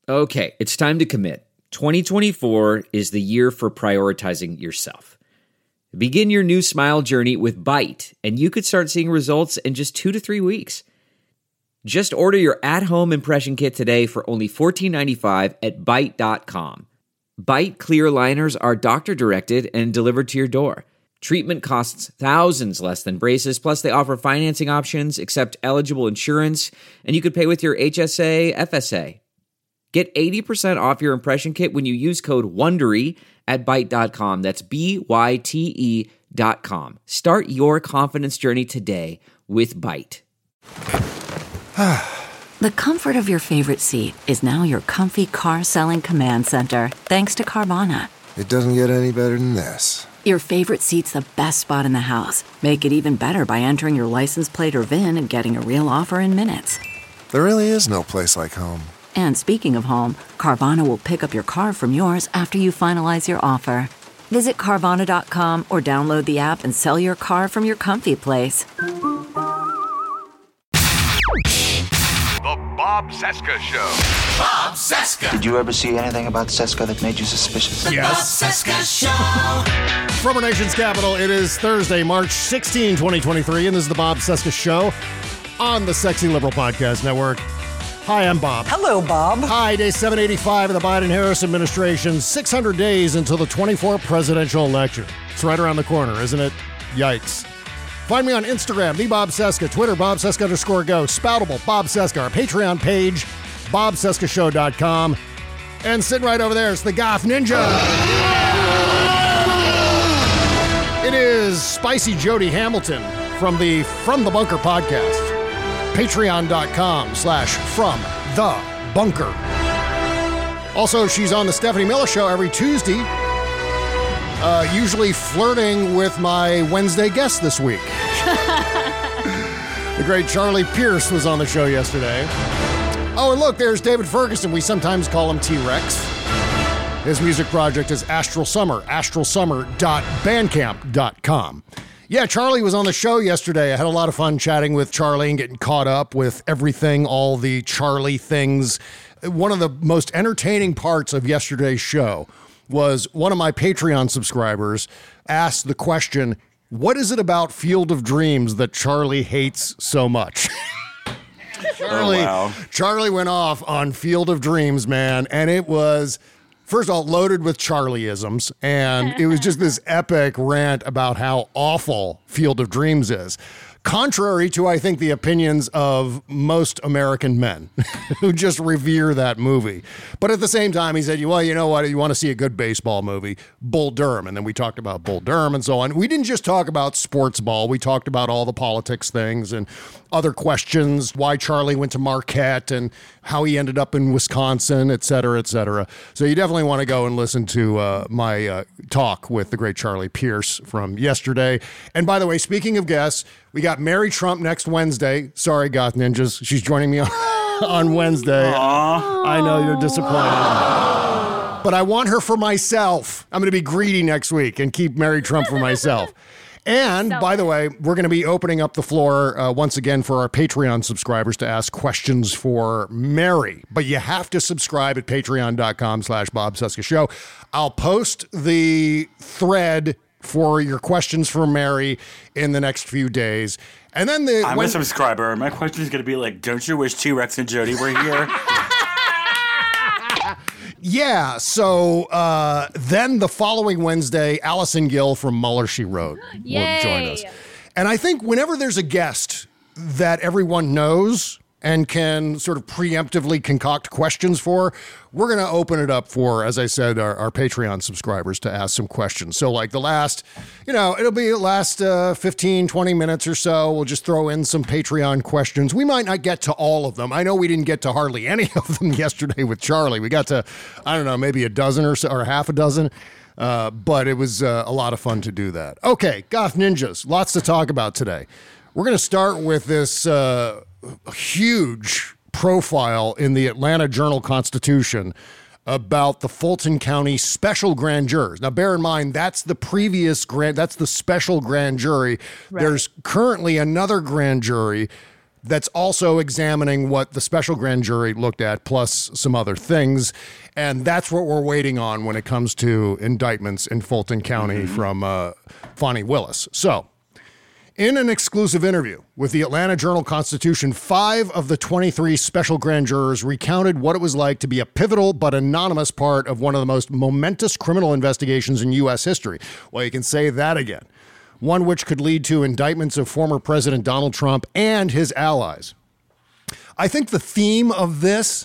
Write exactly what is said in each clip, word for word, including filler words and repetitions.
Okay, it's time to commit. twenty twenty-four is the year for prioritizing yourself. Begin your new smile journey with Byte, and you could start seeing results in just two to three weeks. Just order your at-home impression kit today for only fourteen ninety-five at byte dot com. Byte clear aligners are doctor-directed and delivered to your door. Treatment costs thousands less than braces, plus they offer financing options, accept eligible insurance, and you could pay with your H S A, F S A. Get eighty percent off your impression kit when you use code WONDERY at byte dot com. That's B Y T E dot com. Start your confidence journey today with Byte. The comfort of your favorite seat is now your comfy car-selling command center, thanks to Carvana. It doesn't get any better than this. Your favorite seat's the best spot in the house. Make it even better by entering your license plate or V I N and getting a real offer in minutes. There really is no place like home. And speaking of home, Carvana will pick up your car from yours after you finalize your offer. Visit Carvana dot com or download the app and sell your car from your comfy place. The Bob Cesca Show. Bob Cesca. Did you ever see anything about Cesca that made you suspicious? The yes. Bob Cesca Show. From our nation's capital, it is Thursday, March sixteenth, twenty twenty-three, and this is the Bob Cesca Show on the Sexy Liberal Podcast Network. Hi, I'm Bob. Hello, Bob. Hi, day seven eighty-five of the Biden-Harris administration. six hundred days until the twenty-fourth presidential election. It's right around the corner, isn't it? Yikes. Find me on Instagram, the Bob Cesca, Twitter, Bob Cesca underscore go, Spoutable, Bob Cesca, our Patreon page, bob cesca show dot com. And sitting right over there is the Goth Ninja. It is Spicy Jody Hamilton from the From the Bunker podcast. Patreon.com slash From the Bunker. Also, she's on the Stephanie Miller Show every Tuesday, uh, usually flirting with my Wednesday guest this week. The great Charlie Pierce was on the show yesterday. Oh, and look, there's David Ferguson. We sometimes call him T-Rex. His music project is Astral Summer, astral summer dot bandcamp dot com. Yeah, Charlie was on the show yesterday. I had a lot of fun chatting with Charlie and getting caught up with everything, all the Charlie things. One of the most entertaining parts of yesterday's show was one of my Patreon subscribers asked the question, what is it about Field of Dreams that Charlie hates so much? Charlie, oh, wow. Charlie went off on Field of Dreams, man, and it was... First of all, loaded with Charlie-isms, and it was just this epic rant about how awful Field of Dreams is. Contrary to, I think, the opinions of most American men who just revere that movie. But at the same time, he said, well, you know what? You want to see a good baseball movie, Bull Durham. And then we talked about Bull Durham and so on. We didn't just talk about sports ball. We talked about all the politics things and other questions, why Charlie went to Marquette and how he ended up in Wisconsin, et cetera, et cetera. So you definitely want to go and listen to uh, my uh, talk with the great Charlie Pierce from yesterday. And by the way, speaking of guests, we got Mary Trump next Wednesday. Sorry, Goth Ninjas. She's joining me on, on Wednesday. Aww. I know you're disappointed. But I want her for myself. I'm going to be greedy next week and keep Mary Trump for myself. And, by the way, we're going to be opening up the floor uh, once again for our Patreon subscribers to ask questions for Mary. But you have to subscribe at patreon.com slash Bob Cesca Show. I'll post the thread for your questions for Mary in the next few days. And then the... I'm when, a subscriber. My question is going to be like, don't you wish T-Rex and Jody were here? Yeah, so uh, then the following Wednesday, Allison Gill from Mueller, She Wrote will join us. And I think whenever there's a guest that everyone knows and can sort of preemptively concoct questions for, we're going to open it up for, as I said, our, our Patreon subscribers to ask some questions. So like the last, you know, it'll be the last uh, fifteen, twenty minutes or so. We'll just throw in some Patreon questions. We might not get to all of them. I know we didn't get to hardly any of them yesterday with Charlie. We got to, I don't know, maybe a dozen or so, or half a dozen. Uh, but it was uh, a lot of fun to do that. Okay, Goth Ninjas, lots to talk about today. We're going to start with this uh, huge profile in the Atlanta Journal-Constitution about the Fulton County special grand jurors. Now, bear in mind, that's the previous grand, that's the special grand jury. Right. There's currently another grand jury that's also examining what the special grand jury looked at, plus some other things. And that's what we're waiting on when it comes to indictments in Fulton County mm-hmm. from uh, Fani Willis. So, in an exclusive interview with the Atlanta Journal-Constitution, five of the twenty-three special grand jurors recounted what it was like to be a pivotal but anonymous part of one of the most momentous criminal investigations in U S history. Well, you can say that again. One which could lead to indictments of former President Donald Trump and his allies. I think the theme of this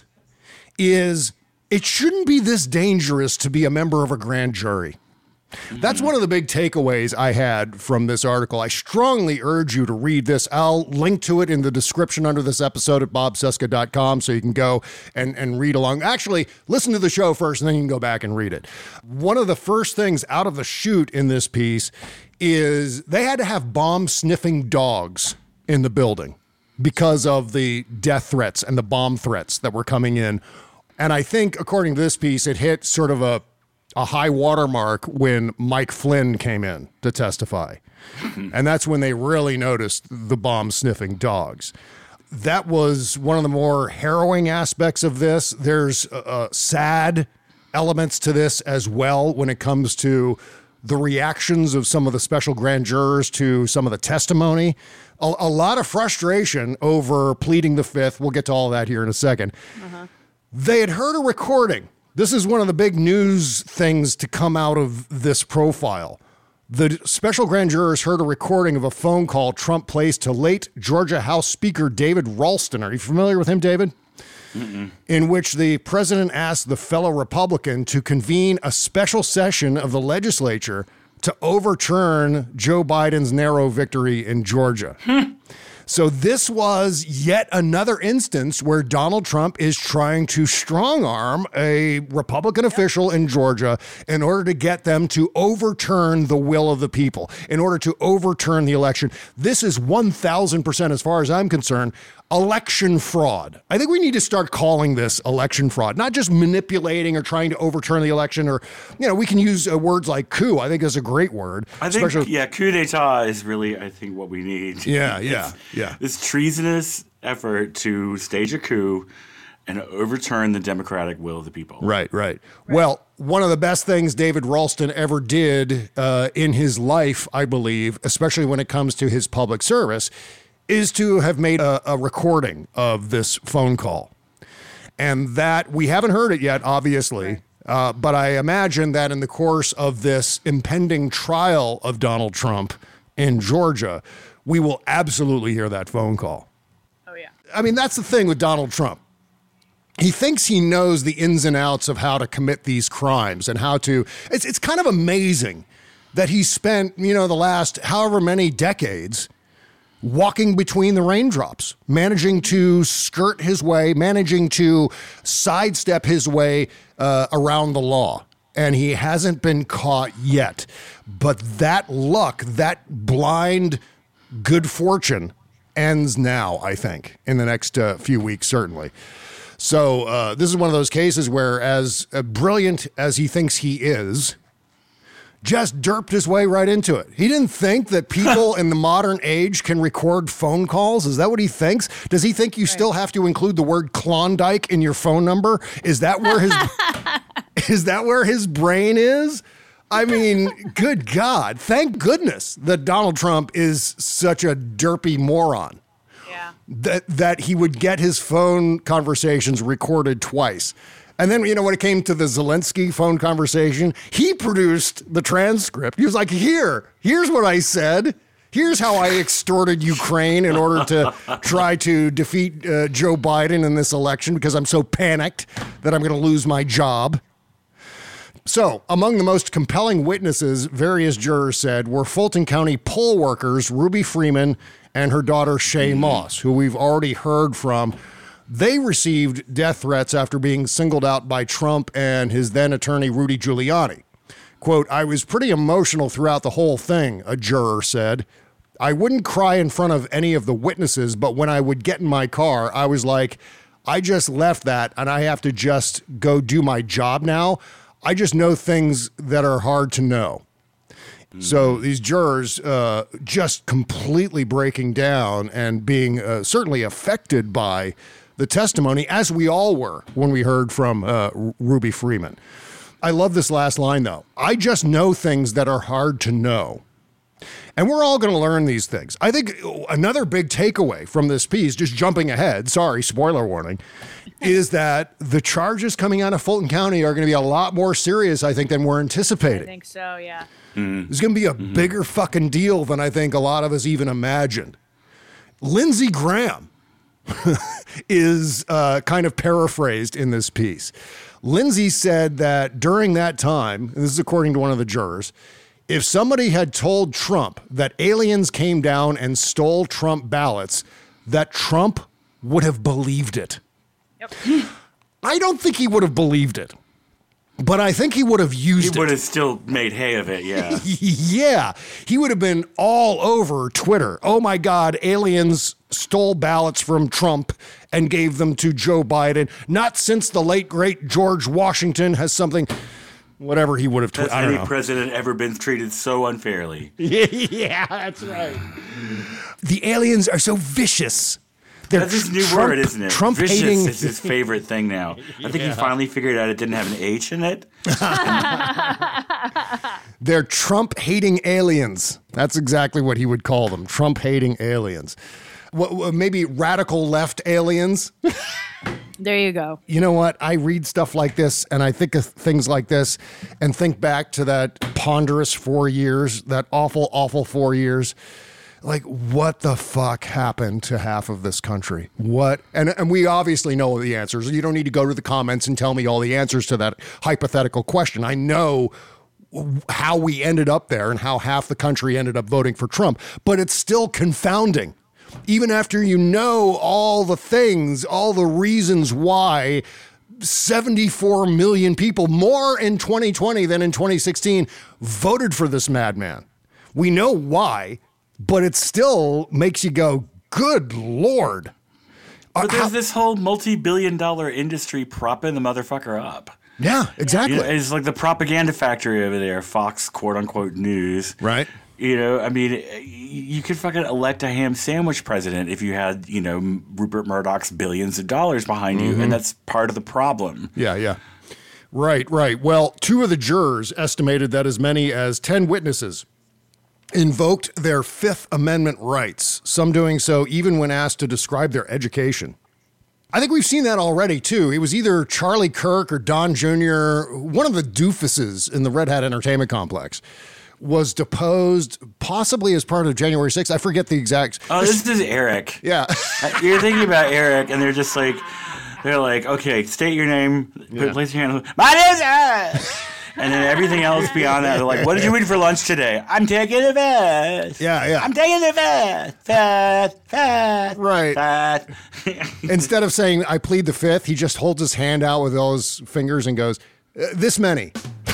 is it shouldn't be this dangerous to be a member of a grand jury. That's one of the big takeaways I had from this article. I strongly urge you to read this. I'll link to it in the description under this episode at bob cesca dot com so you can go and, and read along. Actually, listen to the show first and then you can go back and read it. One of the first things out of the chute in this piece is they had to have bomb-sniffing dogs in the building because of the death threats and the bomb threats that were coming in. And I think, according to this piece, it hit sort of a a high watermark when Mike Flynn came in to testify. And that's when they really noticed the bomb-sniffing dogs. That was one of the more harrowing aspects of this. There's uh, sad elements to this as well when it comes to the reactions of some of the special grand jurors to some of the testimony. A, a lot of frustration over pleading the fifth. We'll get to all of that here in a second. Uh-huh. They had heard a recording. This is one of the big news things to come out of this profile. The special grand jurors heard a recording of a phone call Trump placed to late Georgia House Speaker David Ralston. Are you familiar with him, David? Mm-mm. In which the president asked the fellow Republican to convene a special session of the legislature to overturn Joe Biden's narrow victory in Georgia. So this was yet another instance where Donald Trump is trying to strong-arm a Republican official in Georgia in order to get them to overturn the will of the people, in order to overturn the election. This is one thousand percent, as far as I'm concerned, election fraud. I think we need to start calling this election fraud, not just manipulating or trying to overturn the election, or, you know, we can use uh, words like coup. I think that's a great word. I think, yeah, coup d'etat is really, I think, what we need. Yeah, yeah, yeah. This treasonous effort to stage a coup and overturn the democratic will of the people. Right, right. Well, one of the best things David Ralston ever did uh, in his life, I believe, especially when it comes to his public service, is to have made a, a recording of this phone call. And that, we haven't heard it yet, obviously, uh, but I imagine that in the course of this impending trial of Donald Trump in Georgia, we will absolutely hear that phone call. Oh, yeah. I mean, that's the thing with Donald Trump. He thinks he knows the ins and outs of how to commit these crimes and how to, it's it's kind of amazing that he spent, you know, the last however many decades walking between the raindrops, managing to skirt his way, managing to sidestep his way uh, around the law. And he hasn't been caught yet. But that luck, that blind good fortune ends now, I think, in the next uh, few weeks, certainly. So uh, this is one of those cases where, as uh, brilliant as he thinks he is, just derped his way right into it. He didn't think that people in the modern age can record phone calls. Is that what he thinks? Does he think you right. still have to include the word Klondike in your phone number? Is that where his is that where his brain is? I mean, good God. Thank goodness that Donald Trump is such a derpy moron. Yeah. That that he would get his phone conversations recorded twice. And then, you know, when it came to the Zelensky phone conversation, he produced the transcript. He was like, here, here's what I said. Here's how I extorted Ukraine in order to try to defeat uh, Joe Biden in this election because I'm so panicked that I'm going to lose my job. So, among the most compelling witnesses, various jurors said, were Fulton County poll workers Ruby Freeman and her daughter Shay Moss, who we've already heard from. They received death threats after being singled out by Trump and his then attorney, Rudy Giuliani. Quote, I was pretty emotional throughout the whole thing, a juror said. I wouldn't cry in front of any of the witnesses, but when I would get in my car, I was like, I just left that and I have to just go do my job now. I just know things that are hard to know. So these jurors uh, just completely breaking down and being uh, certainly affected by the testimony, as we all were when we heard from uh, Ruby Freeman. I love this last line, though. I just know things that are hard to know. And we're all going to learn these things. I think another big takeaway from this piece, just jumping ahead, sorry, spoiler warning, is that the charges coming out of Fulton County are going to be a lot more serious, I think, than we're anticipating. I think so, yeah. Mm-hmm. It's going to be a mm-hmm. bigger fucking deal than I think a lot of us even imagined. Lindsey Graham is uh, kind of paraphrased in this piece. Lindsey said that during that time, and this is according to one of the jurors, if somebody had told Trump that aliens came down and stole Trump ballots, that Trump would have believed it. Yep. I don't think he would have believed it, but I think he would have used it. He would have still made hay of it, yeah. Yeah. He would have been all over Twitter. Oh my God, aliens stole ballots from Trump and gave them to Joe Biden. Not since the late, great George Washington has something... Whatever he would have tweeted. Has any president ever been treated so unfairly? Yeah, that's right. The aliens are so vicious. They're that's his new Trump, word, isn't it? Trump Vicious hating. is his favorite thing now. I think yeah. he finally figured out it didn't have an H in it. They're Trump hating aliens. That's exactly what he would call them. Trump hating aliens. What, maybe radical left aliens? There you go. You know what? I read stuff like this and I think of things like this and think back to that ponderous four years, that awful, awful four years. Like, what the fuck happened to half of this country? What? And, and we obviously know the answers. You don't need to go to the comments and tell me all the answers to that hypothetical question. I know how we ended up there and how half the country ended up voting for Trump, but it's still confounding. Even after you know all the things, all the reasons why seventy-four million people, more in twenty twenty than in twenty sixteen, voted for this madman. We know why, but it still makes you go, good Lord. But there's this whole multi-billion dollar industry propping the motherfucker up. Yeah, exactly. You know, it's like the propaganda factory over there, Fox quote-unquote news. Right. You know, I mean, you could fucking elect a ham sandwich president if you had, you know, Rupert Murdoch's billions of dollars behind you, mm-hmm. and that's part of the problem. Yeah, yeah. Right, right. Well, two of the jurors estimated that as many as ten witnesses invoked their Fifth Amendment rights, some doing so even when asked to describe their education. I think we've seen that already, too. It was either Charlie Kirk or Don Junior, one of the doofuses in the Red Hat Entertainment Complex, was deposed possibly as part of January sixth. I forget the exact. Oh, this is Eric. Yeah. You're thinking about Eric, and they're just like, they're like, okay, state your name, yeah. place your hand. My name's Eric. And then everything else beyond that, they're like, what did you eat for lunch today? I'm taking a bath. Yeah, yeah. I'm taking a bath. Fat, fat. Right. Fat. Instead of saying, I plead the fifth, he just holds his hand out with all his fingers and goes, this many.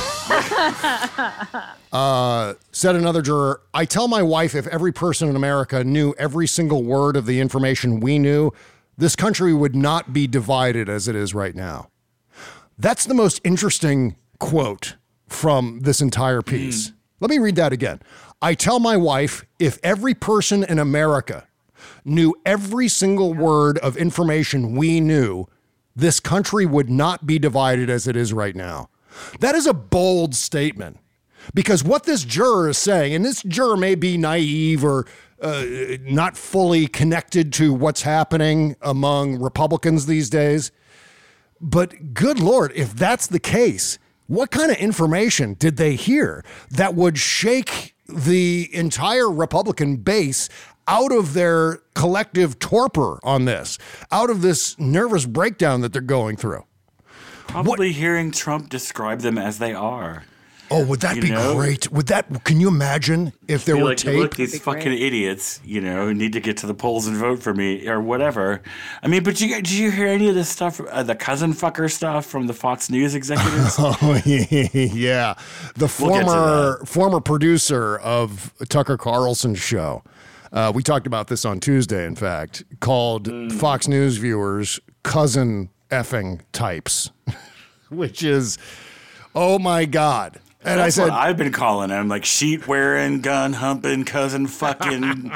uh, said another juror, I tell my wife if every person in America knew every single word of the information we knew, this country would not be divided as it is right now. That's the most interesting quote from this entire piece. Mm. Let me read that again. I tell my wife if every person in America knew every single word of information we knew, this country would not be divided as it is right now. That is a bold statement, because what this juror is saying, and this juror may be naive or uh, not fully connected to what's happening among Republicans these days, but good Lord, if that's the case, what kind of information did they hear that would shake the entire Republican base out of their collective torpor on this, out of this nervous breakdown that they're going through? Probably what? Hearing Trump describe them as they are. Oh, would that you be know? great? Would that? Can you imagine if there Be were like, tape? Look, these fucking great. idiots, you know, need to get to the polls and vote for me or whatever. I mean, but you, did you hear any of this stuff, uh, the cousin fucker stuff from the Fox News executives? Oh, yeah. The former we'll former producer of Tucker Carlson's show. Uh, we talked about this on Tuesday, in fact, called mm. Fox News viewers cousin effing types, which is, oh my God. And That's I said, what I've been calling him, like sheet wearing, gun humping, cousin fucking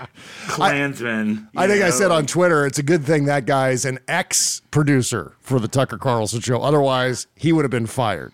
Klansman. I think know? I said on Twitter, it's a good thing that guy's an ex-producer for the Tucker Carlson show. Otherwise, he would have been fired.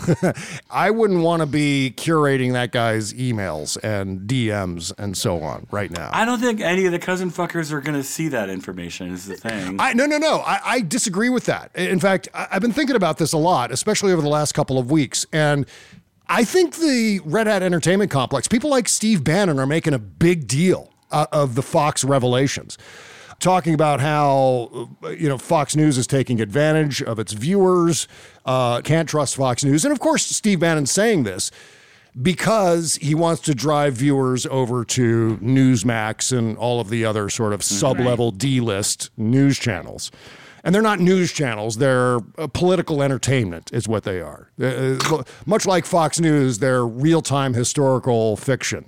I wouldn't want to be curating that guy's emails and D Ms and so on right now. I don't think any of the cousin fuckers are going to see that information is the thing. I, no, no, no. I, I disagree with that. In fact, I, I've been thinking about this a lot, especially over the last couple of weeks. And I think the Red Hat Entertainment Complex, people like Steve Bannon are making a big deal uh, of the Fox revelations, talking about how, you know, Fox News is taking advantage of its viewers, uh, can't trust Fox News. And of course, Steve Bannon's saying this because he wants to drive viewers over to Newsmax and all of the other sort of sub-level D-list news channels. And they're not news channels. They're uh, political entertainment is what they are. Uh, much like Fox News, they're real-time historical fiction.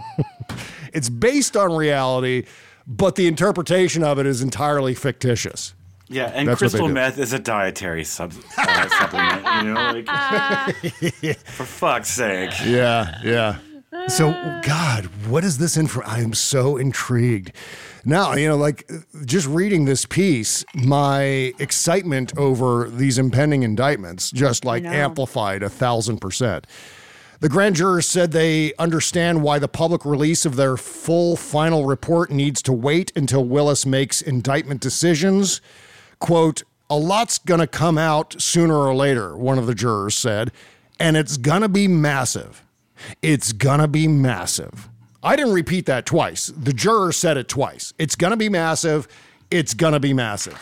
It's based on reality, but the interpretation of it is entirely fictitious. Yeah, and That's crystal meth is a dietary sub, uh, supplement, you know? Like, for fuck's sake. Yeah, yeah. So, God, what is this info? I am so intrigued. Now, you know, like just reading this piece, my excitement over these impending indictments just like amplified a thousand percent. The grand jurors said they understand why the public release of their full final report needs to wait until Willis makes indictment decisions. Quote, a lot's going to come out sooner or later, one of the jurors said, and it's going to be massive. It's going to be massive. I didn't repeat that twice. The juror said it twice. It's going to be massive. It's going to be massive.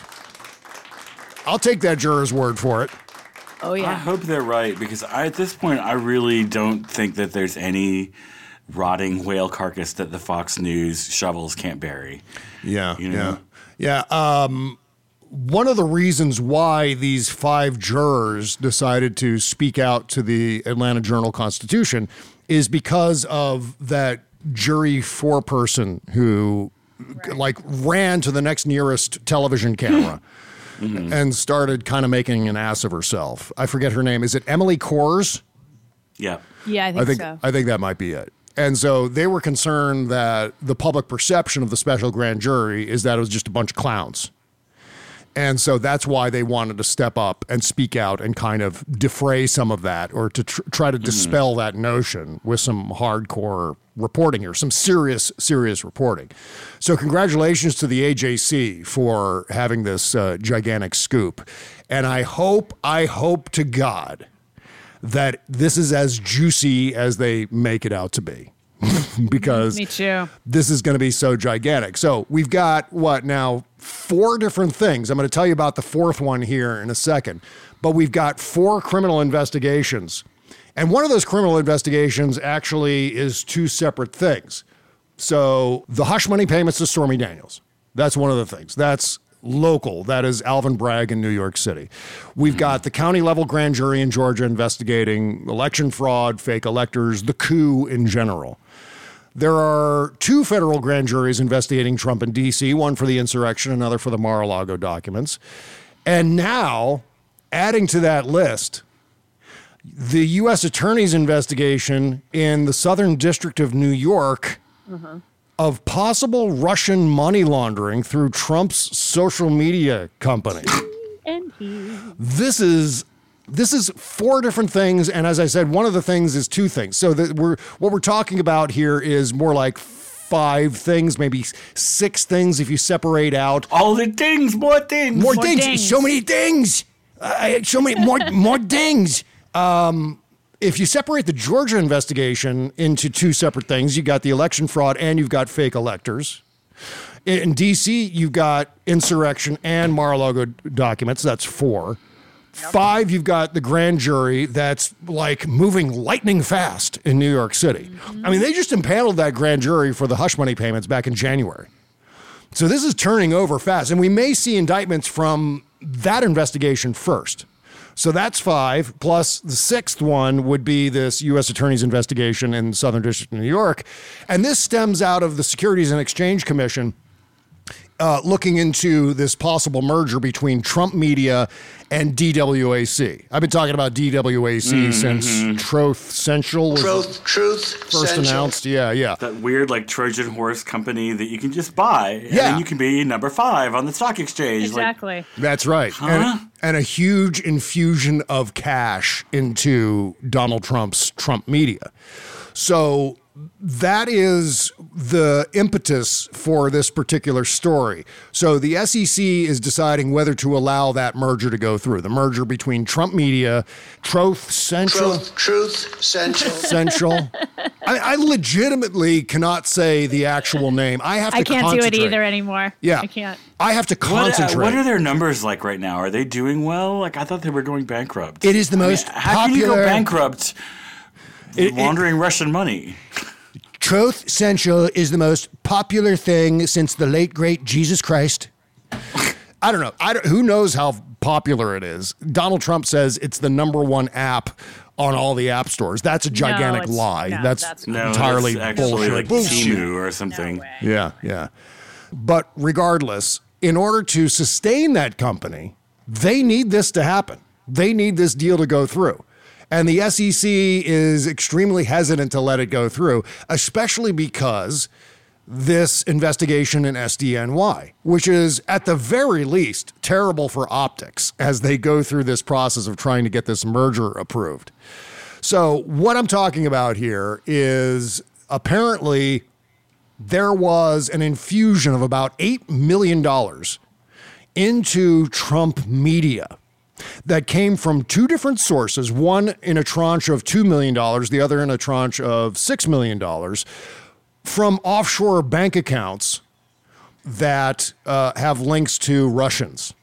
I'll take that juror's word for it. Oh, yeah. I hope they're right because I, at this point, I really don't think that there's any rotting whale carcass that the Fox News shovels can't bury. Yeah, you know? yeah. Yeah, um, one of the reasons why these five jurors decided to speak out to the Atlanta Journal-Constitution is because of that jury foreperson who right. like ran to the next nearest television camera mm-hmm. and started kind of making an ass of herself. I forget her name. Is it Emily Kors? Yeah. Yeah, I think, I think so. I think that might be it. And so they were concerned that the public perception of the special grand jury is that it was just a bunch of clowns. And so that's why they wanted to step up and speak out and kind of defray some of that or to tr- try to dispel mm-hmm. that notion with some hardcore reporting here, some serious, serious reporting. So congratulations to the A J C for having this uh, gigantic scoop. And I hope, I hope to God that this is as juicy as they make it out to be. Because Me too. This is going to be so gigantic. So we've got, what, now four different things. I'm going to tell you about the fourth one here in a second. But we've got four criminal investigations. And one of those criminal investigations actually is two separate things. So the hush money payments to Stormy Daniels, that's one of the things. That's local. That is Alvin Bragg in New York City. We've got the county level grand jury in Georgia investigating election fraud, fake electors, the coup in general. There are two federal grand juries investigating Trump in D C, one for the insurrection, another for the Mar-a-Lago documents. And now, adding to that list, the U S Attorney's investigation in the Southern District of New York mm-hmm. of possible Russian money laundering through Trump's social media company. And he. This is this is four different things, and as I said, one of the things is two things. So that we're what we're talking about here is more like five things, maybe six things if you separate out all the things, more things, more, more things. things, so many things, uh, so many more more things. Um, if you separate the Georgia investigation into two separate things, you got the election fraud and you've got fake electors. In D C, you've got insurrection and Mar-a-Lago documents. That's four. Yep. Five, you've got the grand jury that's like moving lightning fast in New York City. Mm-hmm. I mean, they just impaneled that grand jury for the hush money payments back in January. So this is turning over fast. And we may see indictments from that investigation first. So that's five, plus the sixth one would be this U S Attorney's investigation in the Southern District of New York. And this stems out of the Securities and Exchange Commission uh, looking into this possible merger between Trump Media and D W A C. I've been talking about D W A C mm-hmm. since Truth Central was Truth, Truth first Central. announced. Yeah, yeah. That weird like Trojan horse company that you can just buy, and Yeah. then you can be number five on the stock exchange. Exactly. Like, That's right. Huh? And, and a huge infusion of cash into Donald Trump's Trump Media. So that is the impetus for this particular story. So the S E C is deciding whether to allow that merger to go through. The merger between Trump Media, Truth Central. Truth, Truth Central. Central. I, I legitimately cannot say the actual name. I have to I can't do it concentrate. either anymore. Yeah. I can't. I have to what, uh, concentrate. what are their numbers like right now? Are they doing well? Like I thought they were going bankrupt. It is the I mean, most how can you go popular- bankrupt It- laundering Russian money? Truth Central is the most popular thing since the late, great Jesus Christ. I don't know. I don't, who knows how popular it is? Donald Trump says it's the number one app on all the app stores. That's a gigantic it's- lie. no, that's, that's No, entirely that's actually bullshit. like Bullshit. Temu or something. No way. Yeah, yeah. But regardless, in order to sustain that company, they need this to happen. They need this deal to go through. And the S E C is extremely hesitant to let it go through, especially because this investigation in S D N Y, which is at the very least terrible for optics as they go through this process of trying to get this merger approved. So what I'm talking about here is apparently there was an infusion of about eight million dollars into Trump Media that came from two different sources, one in a tranche of two million dollars, the other in a tranche of six million dollars, from offshore bank accounts that uh, have links to Russians.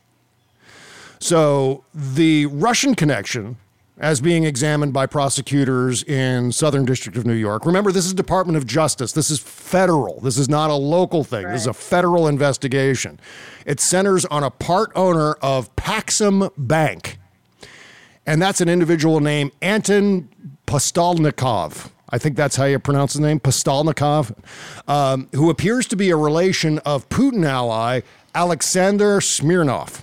So the Russian connection, as being examined by prosecutors in Southern District of New York. Remember, this is Department of Justice. This is federal. This is not a local thing. Right. This is a federal investigation. It centers on a part owner of Paxum Bank. And that's an individual named Anton Postalnikov. I think that's how you pronounce his name, Postalnikov, um, who appears to be a relation of Putin ally Alexander Smirnov.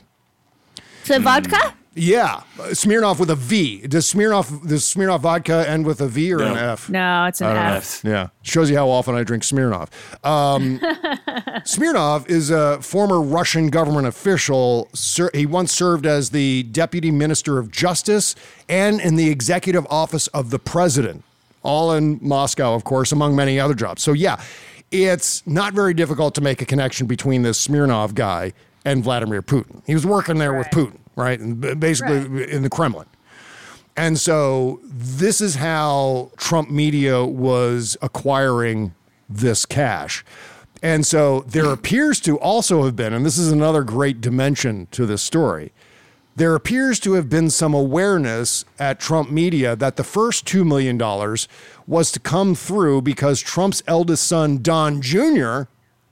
So vodka? Yeah, Smirnoff with a V. Does Smirnoff does Smirnoff vodka end with a V or No. an F? No, it's an F. Yeah, shows you how often I drink Smirnoff. Um, Smirnov is a former Russian government official. Sir, he once served as the Deputy Minister of Justice and in the Executive Office of the President, all in Moscow, of course, among many other jobs. So yeah, it's not very difficult to make a connection between this Smirnov guy and Vladimir Putin. He was working there with Putin. Right, and basically right. in the Kremlin. And so this is how Trump Media was acquiring this cash. And so there appears to also have been, and this is another great dimension to this story, there appears to have been some awareness at Trump Media that the first two million dollars was to come through because Trump's eldest son, Don Junior,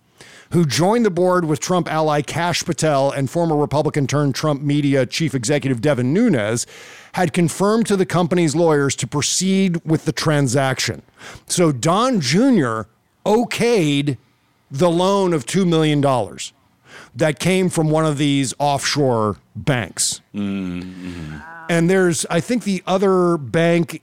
who joined the board with Trump ally Kash Patel and former Republican turned Trump Media chief executive Devin Nunes, had confirmed to the company's lawyers to proceed with the transaction. So Don Junior okayed the loan of two million dollars that came from one of these offshore banks. Mm-hmm. And there's, I think the other bank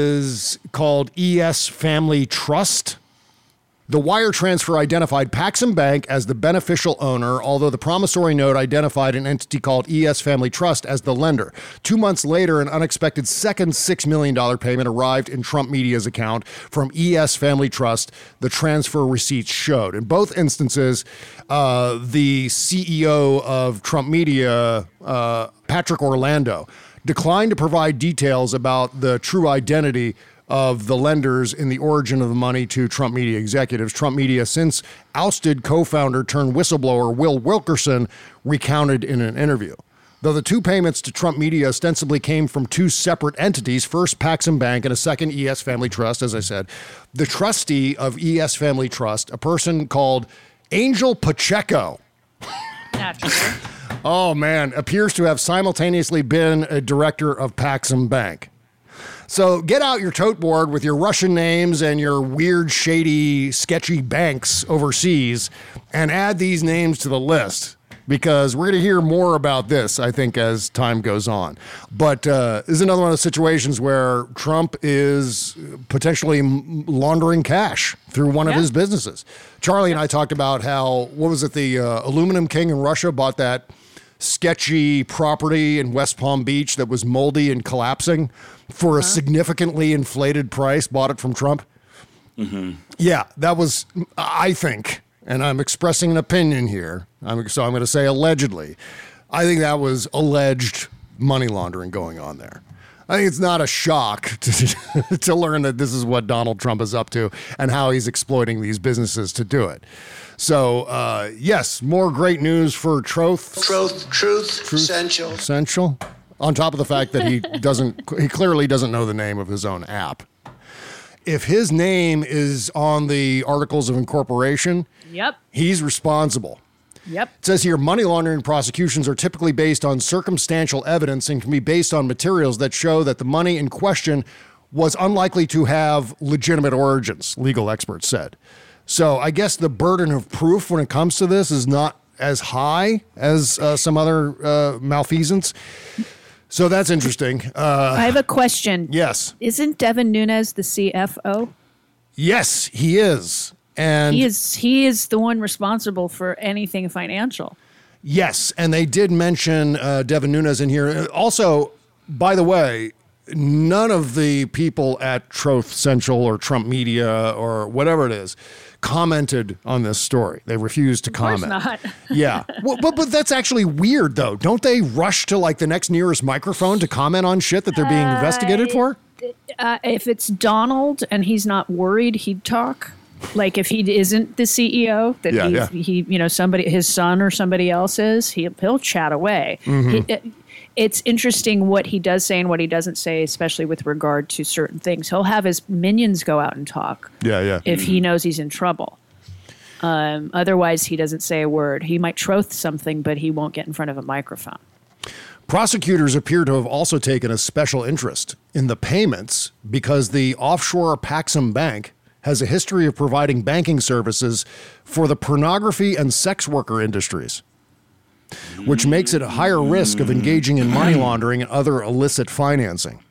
is called E S Family Trust. The wire transfer identified Paxum Bank as the beneficial owner, although the promissory note identified an entity called E S Family Trust as the lender. Two months later, an unexpected second six million dollars payment arrived in Trump Media's account from E S Family Trust, the transfer receipts showed. In both instances, uh, the C E O of Trump Media, uh, Patrick Orlando, declined to provide details about the true identity of the lenders in the origin of the money to Trump Media executives. Trump Media since ousted co-founder turned whistleblower Will Wilkerson recounted in an interview. Though the two payments to Trump Media ostensibly came from two separate entities, first Paxum Bank and a second E S Family Trust, as I said, the trustee of E S Family Trust, a person called Angel Pacheco, Naturally. oh man, appears to have simultaneously been a director of Paxum Bank. So get out your tote board with your Russian names and your weird, shady, sketchy banks overseas and add these names to the list, because we're going to hear more about this, I think, as time goes on. But uh, this is another one of those situations where Trump is potentially m- laundering cash through one Yeah. of his businesses. Charlie and I talked about how, what was it, the uh, Aluminum King in Russia bought that sketchy property in West Palm Beach that was moldy and collapsing for a significantly inflated price, bought it from Trump. Mm-hmm. Yeah, that was, I think, and I'm expressing an opinion here, I'm, so I'm going to say allegedly, I think that was alleged money laundering going on there. I think it's not a shock to, to learn that this is what Donald Trump is up to and how he's exploiting these businesses to do it. So, uh, yes, more great news for Truth. Truth, truth, Truth essential. Essential. On top of the fact that he doesn't, he clearly doesn't know the name of his own app. If his name is on the Articles of Incorporation, Yep. he's responsible. Yep. It says here, money laundering prosecutions are typically based on circumstantial evidence and can be based on materials that show that the money in question was unlikely to have legitimate origins, legal experts said. So I guess the burden of proof when it comes to this is not as high as uh, some other uh, malfeasance. So that's interesting. Uh, I have a question. yes. Isn't Devin Nunes the C F O? Yes, he is. And He is he is the one responsible for anything financial. yes, and they did mention uh, Devin Nunes in here. Also, by the way, none of the people at Truth Central or Trump Media or whatever it is commented on this story. They refused to Of course comment. not. Yeah. Well, but, but that's actually weird, though. Don't they rush to like the next nearest microphone to comment on shit that they're being investigated for? Uh, if it's Donald and he's not worried, he'd talk. Like if he isn't the C E O, that Yeah, he, yeah. he, you know, somebody, his son or somebody else is, he, he'll chat away. Mm-hmm. He, it, it's interesting what he does say and what he doesn't say, especially with regard to certain things. He'll have his minions go out and talk Yeah, yeah. if he knows he's in trouble. Um, otherwise, he doesn't say a word. He might troth something, but he won't get in front of a microphone. Prosecutors appear to have also taken a special interest in the payments because the offshore Paxum Bank has a history of providing banking services for the pornography and sex worker industries, which makes it a higher risk of engaging in money laundering and other illicit financing.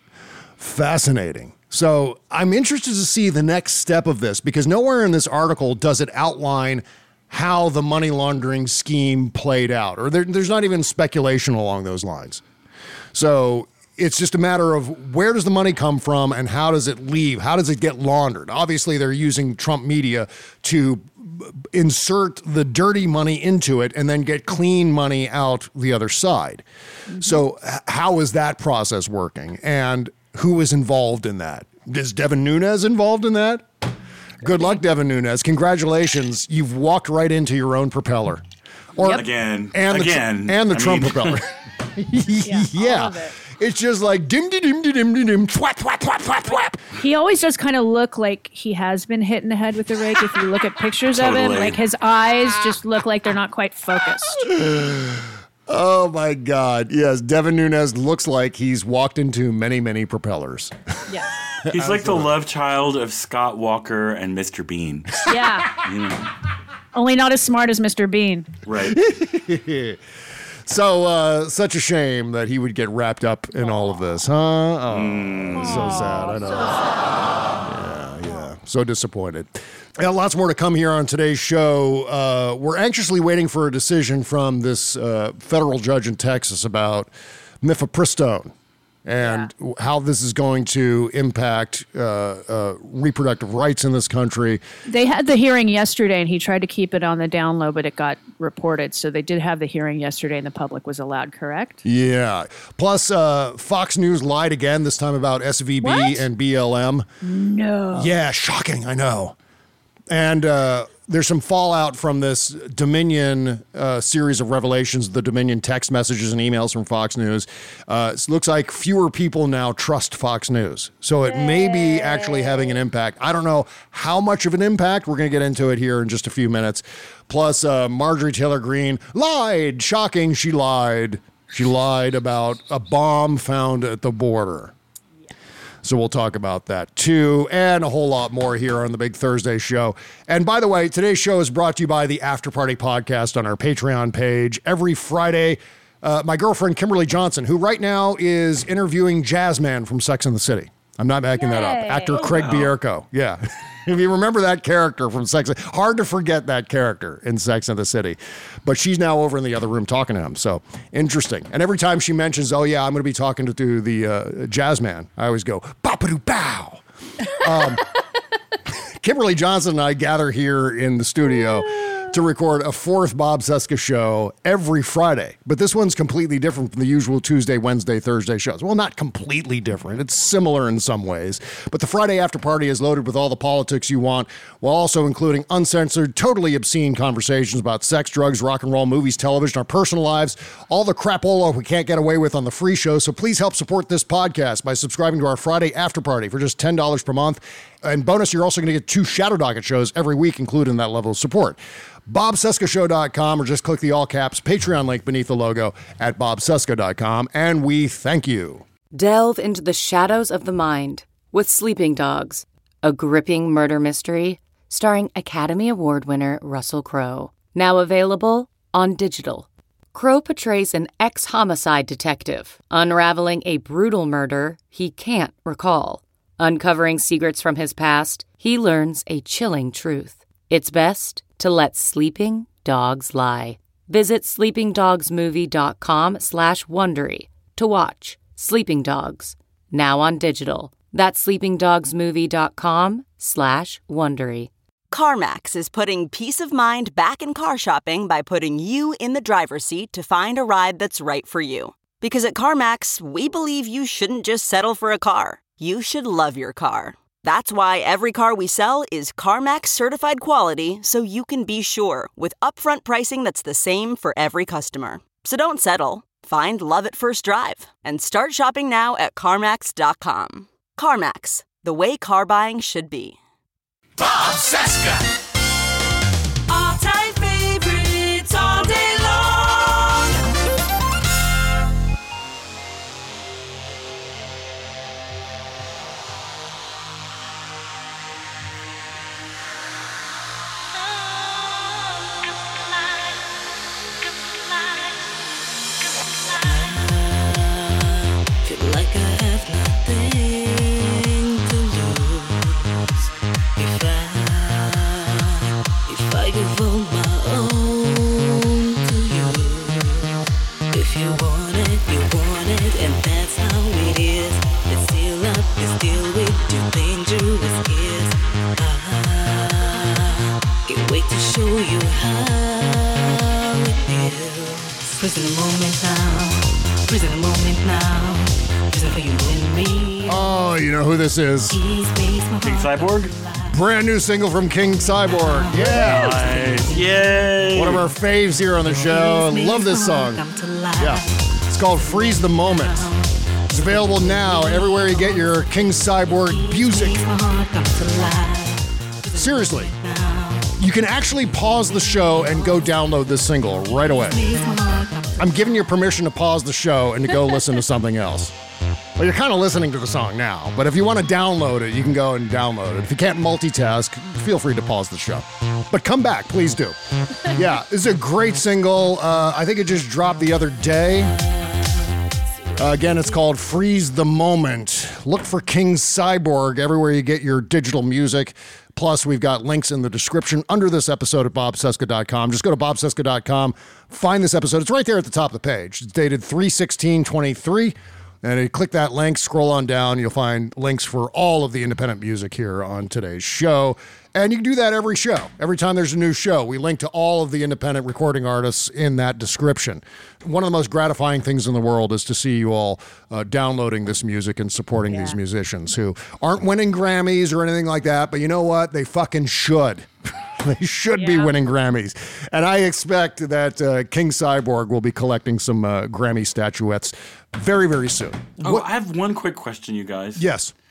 Fascinating. So I'm interested to see the next step of this, because nowhere in this article does it outline how the money laundering scheme played out, or there, there's not even speculation along those lines. So it's just a matter of where does the money come from and how does it leave? How does it get laundered? Obviously, they're using Trump media to insert the dirty money into it and then get clean money out the other side. Mm-hmm. So h- how is that process working? And who is involved in that? Is Devin Nunes involved in that? Good luck, Devin Nunes. Congratulations. You've walked right into your own propeller. Or Yep. Again. And the, Again. and the I Trump mean- propeller. Yeah, yeah. all of it. It's just like dim dim dim dim dim dim twat twat twat twat twat. He always does kind of look like he has been hit in the head with a rake. If you look at pictures of him, Totally. like his eyes just look like they're not quite focused. Oh my God. Yes, Devin Nunes looks like he's walked into many, many propellers. Yeah. He's like the love child of Scott Walker and Mister Bean. Yeah. You know, Only not as smart as Mister Bean. right? So, uh, such a shame that he would get wrapped up in all of this, huh? Oh, so sad. I know. Yeah, yeah. So disappointed. Yeah, lots more to come here on today's show. Uh, we're anxiously waiting for a decision from this uh, federal judge in Texas about mifepristone and Yeah. how this is going to impact uh, uh, reproductive rights in this country. They had the hearing yesterday, and he tried to keep it on the down low, but it got reported. So they did have the hearing yesterday, and the public was allowed, correct? Yeah. Plus, uh, Fox News lied again, this time about S V B What? and B L M. No. Yeah, shocking, I know. And uh, there's some fallout from this Dominion uh, series of revelations, the Dominion text messages and emails from Fox News. Uh, it looks like fewer people now trust Fox News. So it may be actually having an impact. I don't know how much of an impact. We're going to get into it here in just a few minutes. Plus, uh, Marjorie Taylor Greene lied. Shocking, she lied. She lied about a bomb found at the border. So we'll talk about that too, and a whole lot more here on the Big Thursday show. And by the way, today's show is brought to you by the After Party Podcast on our Patreon page. Every Friday, uh, my girlfriend Kimberly Johnson, who right now is interviewing Jazzman from Sex and the City. I'm not making Yay. that up. Actor oh, Craig wow. Bierko. Yeah. If you remember that character from Sex, hard to forget that character in Sex and the City. But she's now over in the other room talking to him. So interesting. And every time she mentions, oh, yeah, I'm going to be talking to, to the uh, Jazzman, I always go, bop-a-doo bow. Um, Kimberly Johnson and I gather here in the studio to record a fourth Bob Cesca show every Friday. But this one's completely different from the usual Tuesday, Wednesday, Thursday shows. Well, not completely different. It's similar in some ways. But the Friday After Party is loaded with all the politics you want, while also including uncensored, totally obscene conversations about sex, drugs, rock and roll, movies, television, our personal lives, all the crapola we can't get away with on the free show. So please help support this podcast by subscribing to our Friday After Party for just ten dollars per month. And bonus, you're also going to get two Shadow Docket shows every week, including that level of support. bob cesca show dot com, or just click the all caps Patreon link beneath the logo at bob cesca dot com, and we thank you. Delve into the shadows of the mind with Sleeping Dogs, a gripping murder mystery starring Academy Award winner Russell Crowe. Now available on digital. Crowe portrays an ex-homicide detective unraveling a brutal murder he can't recall. Uncovering secrets from his past, he learns a chilling truth. It's best to let sleeping dogs lie. Visit sleepingdogsmovie.com slash Wondery to watch Sleeping Dogs, now on digital. That's sleepingdogsmovie.com slash Wondery. CarMax is putting peace of mind back in car shopping by putting you in the driver's seat to find a ride that's right for you. Because at CarMax, we believe you shouldn't just settle for a car. You should love your car. That's why every car we sell is CarMax certified quality, so you can be sure with upfront pricing that's the same for every customer. So don't settle. Find love at first drive and start shopping now at CarMax dot com. CarMax, the way car buying should be. Bob Cesca. All-time favorites all day long. Like I have nothing to lose if I, if I give all my own to you. If you want it, you want it, and that's how it is. It's still up, it's still with you, dangerous kiss. I can't wait to show you how it feels. Prison the moment now, prison the moment now. Oh, you know who this is? King Cyborg? Brand new single from King Cyborg. Yeah. Nice. Yay. One of our faves here on the show. I love this song. Yeah. It's called Freeze the Moment. It's available now everywhere you get your King Cyborg music. Seriously. You can actually pause the show and go download this single right away. I'm giving you permission to pause the show and to go listen to something else. Well, you're kind of listening to the song now, but if you want to download it, you can go and download it. If you can't multitask, feel free to pause the show. But come back, please do. Yeah, this is a great single. Uh, I think it just dropped the other day. Uh, again, it's called Freeze the Moment. Look for King Cyborg everywhere you get your digital music. Plus, we've got links in the description under this episode at bob cesca dot com. Just go to bob cesca dot com, find this episode. It's right there at the top of the page. It's dated three sixteen twenty-three. And you click that link, scroll on down, you'll find links for all of the independent music here on today's show. And you can do that every show. Every time there's a new show, we link to all of the independent recording artists in that description. One of the most gratifying things in the world is to see you all uh, downloading this music and supporting yeah. these musicians who aren't winning Grammys or anything like that, but you know what? They fucking should. They should yeah. be winning Grammys. And I expect that uh, King Cyborg will be collecting some uh, Grammy statuettes very, very soon. Oh, what? I have one quick question, you guys. Yes.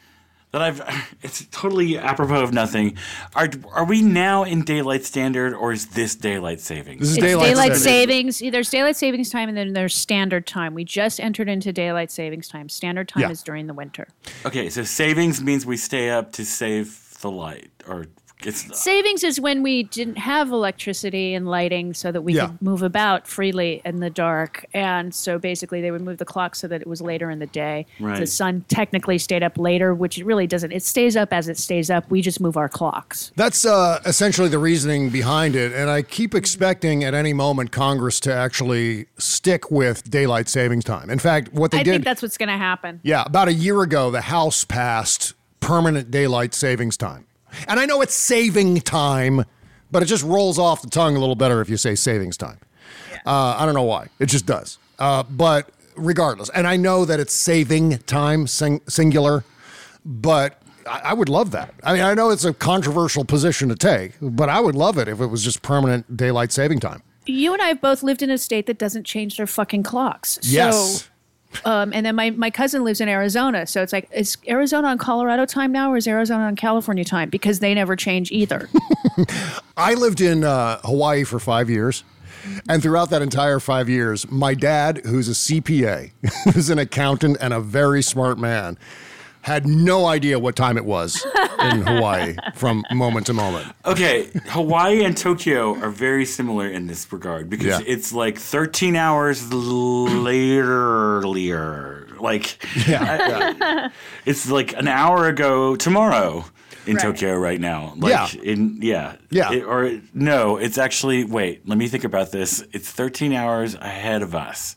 that I've, it's totally apropos of nothing. Are are we now in daylight standard, or is this daylight savings? This is It's daylight, daylight savings. savings. There's daylight savings time, and then there's standard time. We just entered into daylight savings time. Standard time Yeah. is during the winter. Okay, so savings means we stay up to save the light, or it's Savings is when we didn't have electricity and lighting so that we Yeah. could move about freely in the dark. And so basically they would move the clock so that it was later in the day. Right. The sun technically stayed up later, which it really doesn't. It stays up as it stays up. We just move our clocks. That's uh, essentially the reasoning behind it. And I keep expecting at any moment Congress to actually stick with daylight savings time. In fact, what they I did. think that's what's going to happen. Yeah, about a year ago, the House passed permanent daylight savings time. And I know it's saving time, but it just rolls off the tongue a little better if you say savings time. Uh, I don't know why. It just does. Uh, but regardless, and I know that it's saving time, sing- singular, but I-, I would love that. I mean, I know it's a controversial position to take, but I would love it if it was just permanent daylight saving time. You and I have both lived in a state that doesn't change their fucking clocks. Yes. So, um, and then my, my cousin lives in Arizona. So it's like, is Arizona on Colorado time now, or is Arizona on California time? Because they never change either. I lived in uh, Hawaii for five years. And throughout that entire five years, my dad, who's a C P A, who's an accountant and a very smart man, had no idea what time it was in Hawaii from moment to moment. Okay, Hawaii and Tokyo are very similar in this regard because Yeah. it's like thirteen hours later. Like, Yeah, I- it's like an hour ago tomorrow in Right. Tokyo right now. Like, Yeah. in yeah, Yeah. It- or no, it's actually wait. Let me think about this. It's thirteen hours ahead of us,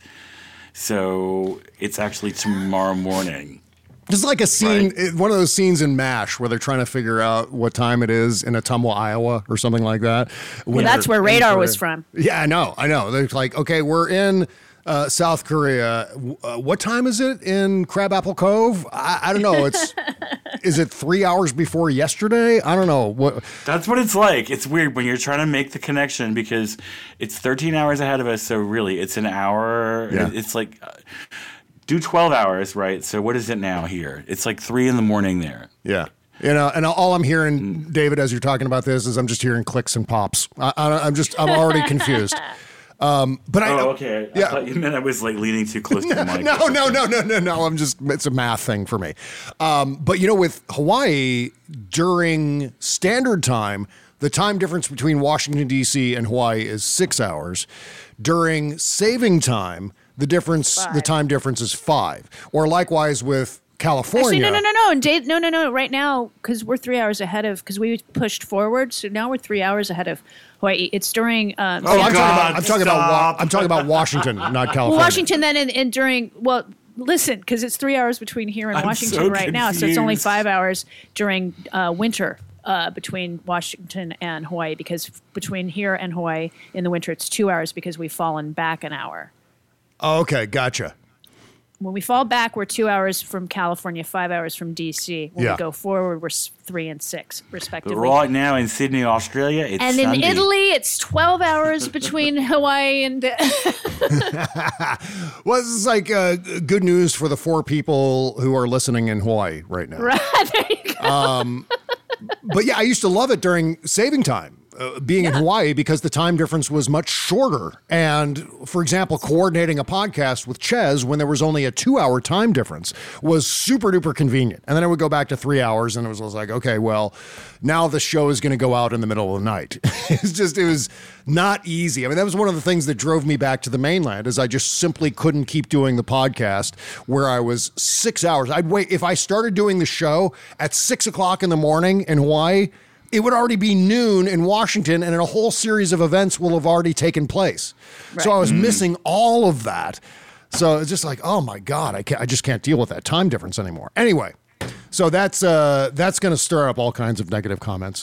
so it's actually tomorrow morning. It's like a scene, Right. it- one of those scenes in MASH where they're trying to figure out what time it is in Ottumwa, Iowa, or something like that. Well, that's where Radar was from. Yeah, I know, I know. They're like, okay, we're in uh, South Korea. W- Uh, what time is it in Crabapple Cove? I, I don't know. It's is it three hours before yesterday? I don't know. What? That's what it's like. It's weird when you're trying to make the connection because it's thirteen hours ahead of us. So really, it's an hour. Yeah. It's like uh, do twelve hours, right? So what is it now here? It's like three in the morning there. Yeah. You know, and all I'm hearing, David, as you're talking about this, is I'm just hearing clicks and pops. I, I, I'm just, I'm already confused. Um, but I, Oh, okay. I yeah. thought you meant I was like leaning too close to the mic. No, no, no, no, no, no. I'm just, it's a math thing for me. Um, but you know, with Hawaii, during standard time, the time difference between Washington, D C and Hawaii is six hours. During saving time, the difference, the Five. time difference is five. Or likewise with California. Actually, no, no, no, no. And Dave, no, no, no. Right now, because we're three hours ahead of, because we pushed forward, so now we're three hours ahead of Hawaii. It's during. Um, Oh, I'm God, talking about, I'm talking about, Wa- stop. I'm talking about Washington, not California. Well, Washington then, and, and during, well, listen, because it's three hours between here and I'm Washington so right now, so it's only confused. five hours during uh, winter uh, between Washington and Hawaii, because f- between here and Hawaii in the winter, it's two hours because we've fallen back an hour. Oh, okay, gotcha. When we fall back, we're two hours from California, five hours from D C. When Yeah. we go forward, we're s- three and six, But respectively. right now in Sydney, Australia, it's And in Sunday. Italy, it's twelve hours between Hawaii and. Well, this is like uh, good news for the four people who are listening in Hawaii right now. Right, there you go. But yeah, I used to love it during saving time, uh, being in Hawaii, because the time difference was much shorter. And for example, coordinating a podcast with Ches when there was only a two hour time difference was super duper convenient. And then I would go back to three hours and it was, I was like, okay, well, now the show is going to go out in the middle of the night. It's just, it was not easy. I mean, that was one of the things that drove me back to the mainland, is I just simply couldn't keep doing the podcast where I was six hours. I'd wait. If I started doing the show at six o'clock in the morning in Hawaii, it would already be noon in Washington, and a whole series of events will have already taken place. So I was missing all of that. So it's just like, oh my God, I can't, I just can't deal with that time difference anymore. Anyway, so that's uh, that's going to stir up all kinds of negative comments.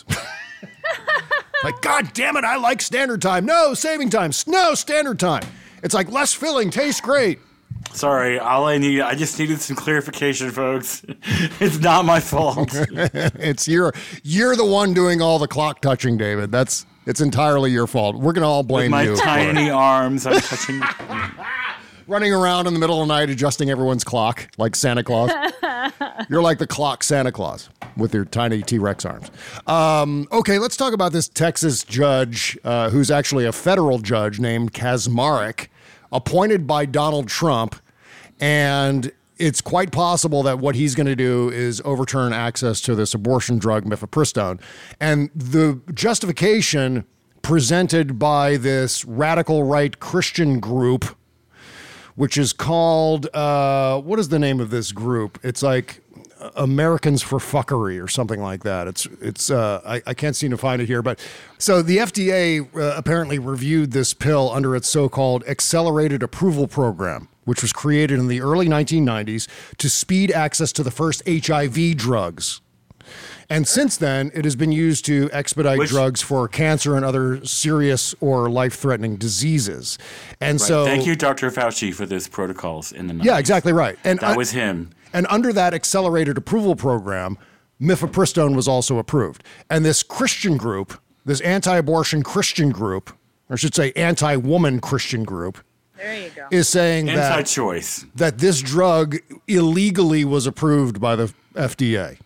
Like, God damn it, I like standard time. No, saving time. No, standard time. It's like less filling, tastes great. Sorry, all I need, I just needed some clarification, folks. It's not my fault. It's you're you're the one doing all the clock touching, David. That's it's entirely your fault. We're gonna all With blame my you. for it. tiny arms, I'm touching. running around in the middle of the night adjusting everyone's clock like Santa Claus. You're like the clock Santa Claus with your tiny T-Rex arms. Um, okay, let's talk about this Texas judge uh, who's actually a federal judge named Kaczmarek, appointed by Donald Trump. And it's quite possible that what he's going to do is overturn access to this abortion drug, mifepristone. And the justification presented by this radical right Christian group, which is called, uh, what is the name of this group? It's like Americans for Fuckery or something like that. It's, it's. Uh, I, I can't seem to find it here. But so the F D A uh, apparently reviewed this pill under its so-called accelerated approval program, which was created in the early nineteen nineties to speed access to the first H I V drugs. And since then, it has been used to expedite Which, drugs for cancer and other serious or life-threatening diseases. And right. so, thank you, Doctor Fauci, for those protocols in the nineties. Yeah, exactly right. And that I, was him. And under that accelerated approval program, mifepristone was also approved. And this Christian group, this anti-abortion Christian group, or I should say anti-woman Christian group, there you go, is saying that anti-choice, that this drug illegally was approved by the F D A.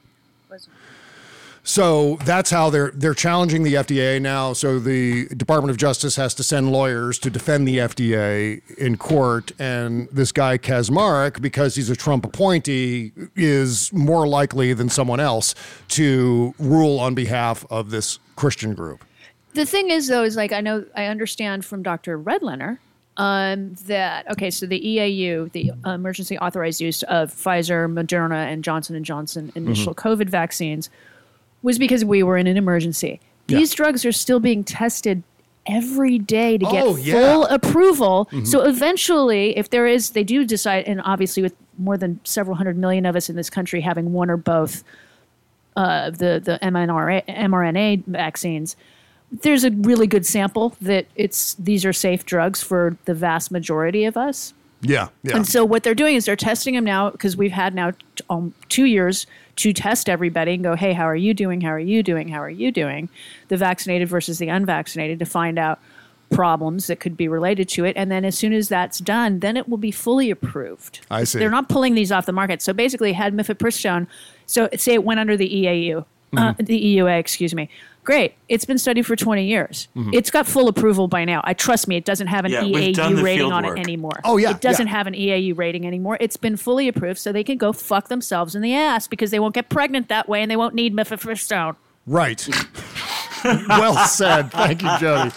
So that's how they're they're challenging the F D A now. So the Department of Justice has to send lawyers to defend the F D A in court. And this guy Kaczmarek, because he's a Trump appointee, is more likely than someone else to rule on behalf of this Christian group. The thing is, though, is like I know I understand from Doctor Redlener um, that okay, so the E A U, the emergency authorized use of Pfizer, Moderna, and Johnson and Johnson initial mm-hmm. COVID vaccines was because we were in an emergency. Yeah. These drugs are still being tested every day to get oh, yeah. full approval. Mm-hmm. So eventually, if there is, they do decide, and obviously with more than several hundred million of us in this country having one or both uh, the, the mRNA vaccines, there's a really good sample that it's these are safe drugs for the vast majority of us. Yeah, yeah. And so what they're doing is they're testing them now because we've had now t- um, two years to test everybody and go, hey, how are you doing? How are you doing? How are you doing? The vaccinated versus the unvaccinated to find out problems that could be related to it. And then as soon as that's done, then it will be fully approved. I see. They're not pulling these off the market. So basically had mifepristone, so say it went under the E A U, mm-hmm. uh, the E U A, excuse me. Great. It's been studied for twenty years. Mm-hmm. It's got full approval by now. I trust me, it doesn't have an yeah, E A U rating on work. it anymore. Oh, yeah. It doesn't yeah. have an E A U rating anymore. It's been fully approved, so they can go fuck themselves in the ass because they won't get pregnant that way and they won't need mifepristone. Right. Well said. Thank you, Jody.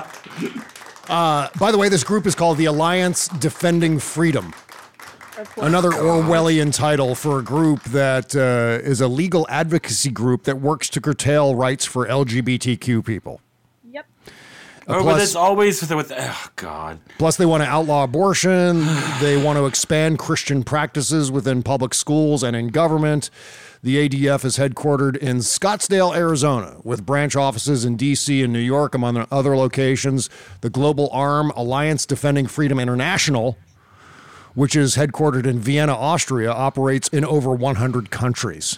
Uh, by the way, this group is called the Alliance Defending Freedom. Another Orwellian title for a group that uh, is a legal advocacy group that works to curtail rights for L G B T Q people. Yep. Uh, oh, plus, but it's always with, with oh God. Plus, they want to outlaw abortion. They want to expand Christian practices within public schools and in government. The A D F is headquartered in Scottsdale, Arizona, with branch offices in D C and New York, among other locations. The global arm, Alliance Defending Freedom International, which is headquartered in Vienna, Austria, operates in over one hundred countries.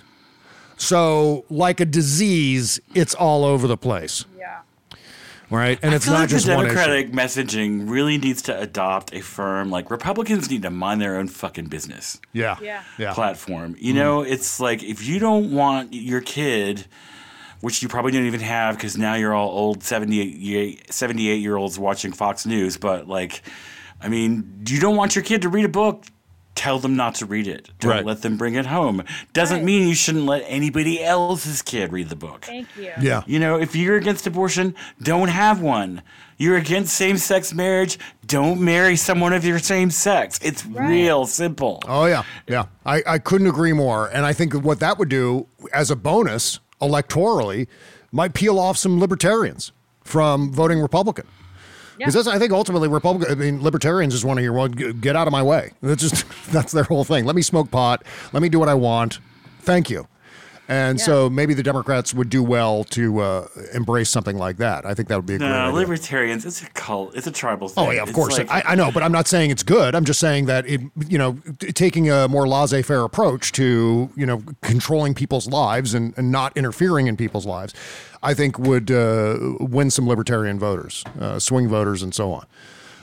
So, like a disease, it's all over the place. Yeah. Right? And I it's feel not like just the one issue. Democratic messaging really needs to adopt a firm, like Republicans need to mind their own fucking business. Yeah. Yeah. yeah. Platform. You mm. know, it's like if you don't want your kid, which you probably don't even have because now you're all old seventy-eight, seventy-eight-year-olds watching Fox News, but like, I mean, you don't want your kid to read a book, tell them not to read it. Don't right. let them bring it home. Doesn't right. mean you shouldn't let anybody else's kid read the book. Thank you. Yeah. You know, if you're against abortion, don't have one. You're against same-sex marriage, don't marry someone of your same sex. It's right. real simple. Oh, yeah. Yeah. I, I couldn't agree more. And I think what that would do as a bonus electorally might peel off some libertarians from voting Republican. Because yeah. I think ultimately Republican, I mean, libertarians just want to hear, well, get out of my way. That's just, that's their whole thing. Let me smoke pot. Let me do what I want. Thank you. And yeah. so maybe the Democrats would do well to uh, embrace something like that. I think that would be a no, great idea. Libertarians, it's a cult. It's a tribal thing. Oh, yeah, of it's course. Like, I, I know, but I'm not saying it's good. I'm just saying that, it, you know, t- taking a more laissez-faire approach to, you know, controlling people's lives and, and not interfering in people's lives, I think would uh, win some libertarian voters, uh, swing voters, and so on.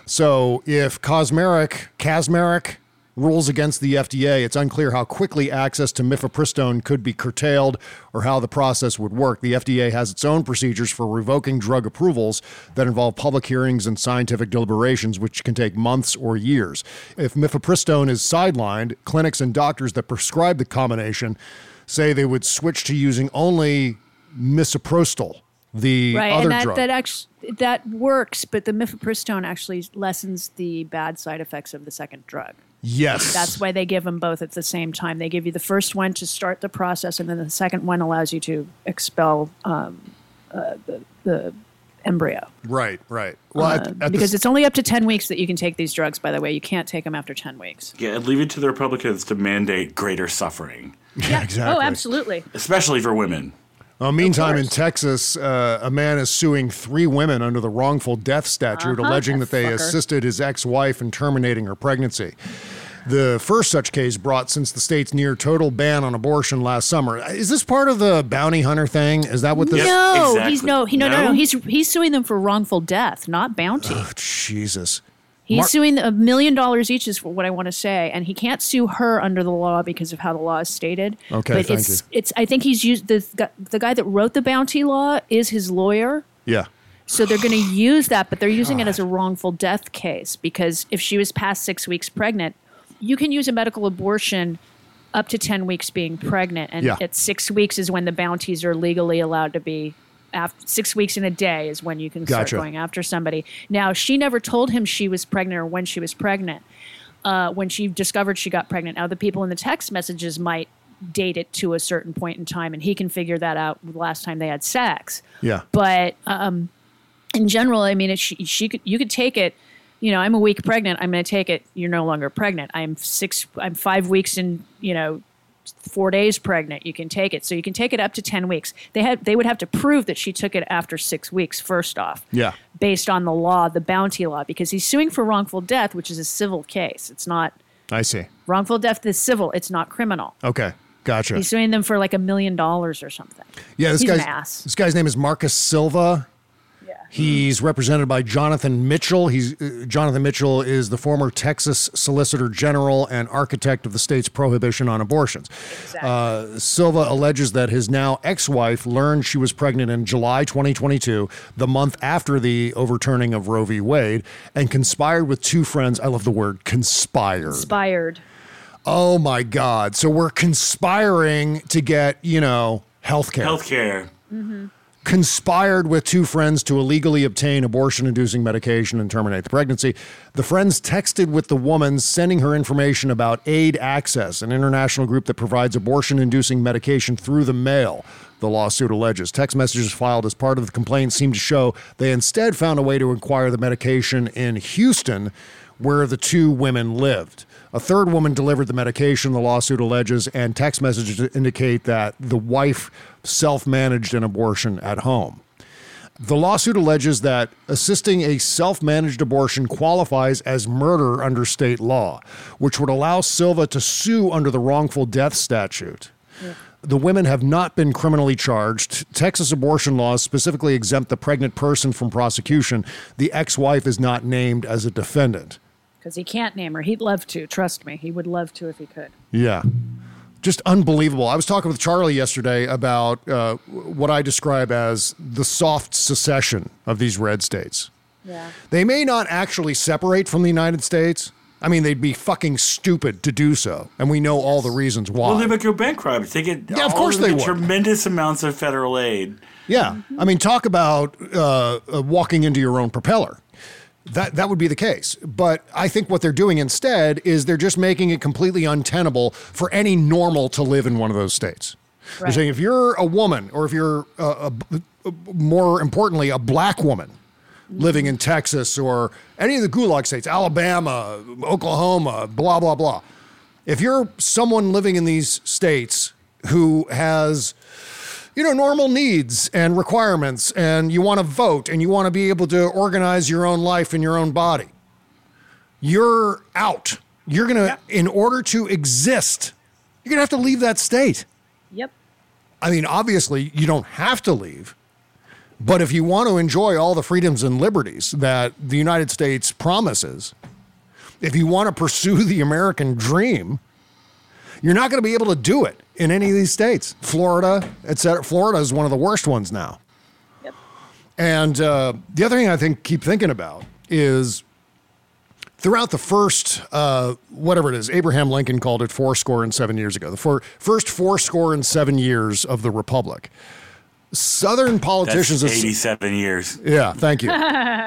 So if Cosmeric, Casmeric rules against the F D A, it's unclear how quickly access to mifepristone could be curtailed or how the process would work. The F D A has its own procedures for revoking drug approvals that involve public hearings and scientific deliberations, which can take months or years. If mifepristone is sidelined, clinics and doctors that prescribe the combination say they would switch to using only misoprostol, the right, other and that, drug. that actually that works, but the mifepristone actually lessens the bad side effects of the second drug. Yes. That's why they give them both at the same time. They give you the first one to start the process, and then the second one allows you to expel um, uh, the, the embryo. Right, right. Well, Uh, at, at because the, it's only up to ten weeks that you can take these drugs, by the way. You can't take them after ten weeks. Yeah, and leave it to the Republicans to mandate greater suffering. Yeah, exactly. Oh, absolutely. Especially for women. Well, meantime, in Texas, uh, a man is suing three women under the wrongful death statute, Uh-huh, alleging that that they fucker. assisted his ex-wife in terminating her pregnancy. The first such case brought since the state's near total ban on abortion last summer. Is this part of the bounty hunter thing? Is that what this? No, exactly. he's no, he, no, no, No? no. He's he's suing them for wrongful death, not bounty. Oh, Jesus. He's Mar- suing a million dollars each, is what I want to say, and he can't sue her under the law because of how the law is stated. Okay, but thank it's you. it's. I think he's used the gu- the guy that wrote the bounty law is his lawyer, Yeah. so they're going to use that, but they're using it as a wrongful death case because if she was past six weeks pregnant, you can use a medical abortion up to ten weeks being pregnant, and Yeah. at six weeks is when the bounties are legally allowed to be. After six weeks in a day is when you can start Gotcha. going after somebody. Now, she never told him she was pregnant or when she was pregnant. Uh, when she discovered she got pregnant. Now, the people in the text messages might date it to a certain point in time, and he can figure that out the last time they had sex. Yeah. But um, in general, I mean, it, she, she could, you could take it. You know, I'm a week pregnant. I'm going to take it. You're no longer pregnant. I'm six. I'm five weeks in. You know, four days pregnant. You can take it. So you can take it up to ten weeks. They had. They would have to prove that she took it after six weeks. First off, Yeah. based on the law, the bounty law, because he's suing for wrongful death, which is a civil case. It's not I see. wrongful death is civil. It's not criminal. Okay. Gotcha. He's suing them for like a million dollars or something. Yeah, this He's guy's an ass. this guy's name is Marcus Silva. Yeah. He's represented by Jonathan Mitchell. He's uh, Jonathan Mitchell is the former Texas Solicitor General and architect of the state's prohibition on abortions. Exactly. Uh, Silva alleges that his now ex-wife learned she was pregnant in July twenty twenty-two, the month after the overturning of Roe v. Wade, and conspired with two friends. I love the word conspired. Inspired. Oh my God. So we're conspiring to get, you know, health care. Healthcare. Conspired with two friends to illegally obtain abortion-inducing medication and terminate the pregnancy. The friends texted with the woman, sending her information about Aid Access, an international group that provides abortion-inducing medication through the mail, the lawsuit alleges. Text messages filed as part of the complaint seem to show they instead found a way to acquire the medication in Houston, where the two women lived. A third woman delivered the medication, the lawsuit alleges, and text messages indicate that the wife self-managed an abortion at home. The lawsuit alleges that assisting a self-managed abortion qualifies as murder under state law, which would allow Silva to sue under the wrongful death statute. Yeah. The women have not been criminally charged. Texas abortion laws specifically exempt the pregnant person from prosecution. The ex-wife is not named as a defendant. Because he can't name her. He'd love to. Trust me. He would love to if he could. Yeah. Just unbelievable. I was talking with Charlie yesterday about uh, what I describe as the soft secession of these red states. Yeah. They may not actually separate from the United States. I mean, they'd be fucking stupid to do so. And we know all the reasons why. Well, they would go bankrupt. They get Yeah, of all course the they would. tremendous amounts of federal aid. Yeah. I mean, talk about uh, uh, walking into your own propeller. That that would be the case. But I think what they're doing instead is they're just making it completely untenable for any normal to live in one of those states. They're Right. saying if you're a woman or if you're, uh, a, a, more importantly, a black woman living in Texas or any of the gulag states, Alabama, Oklahoma, blah, blah, blah. If you're someone living in these states who has, you know, normal needs and requirements, and you want to vote and you want to be able to organize your own life in your own body, you're out. You're going to, in order to exist, you're going to have to leave that state. Yep. I mean, obviously, you don't have to leave, But if you want to enjoy all the freedoms and liberties that the United States promises, if you want to pursue the American dream, you're not going to be able to do it in any of these states. Florida, et cetera. Florida is one of the worst ones now. Yep. And uh, the other thing I think keep thinking about is throughout the first, uh, whatever it is, Abraham Lincoln called it four score and seven years ago, the four, first four score and seven years of the Republic, Southern politicians... That's eighty-seven years. Yeah, thank you.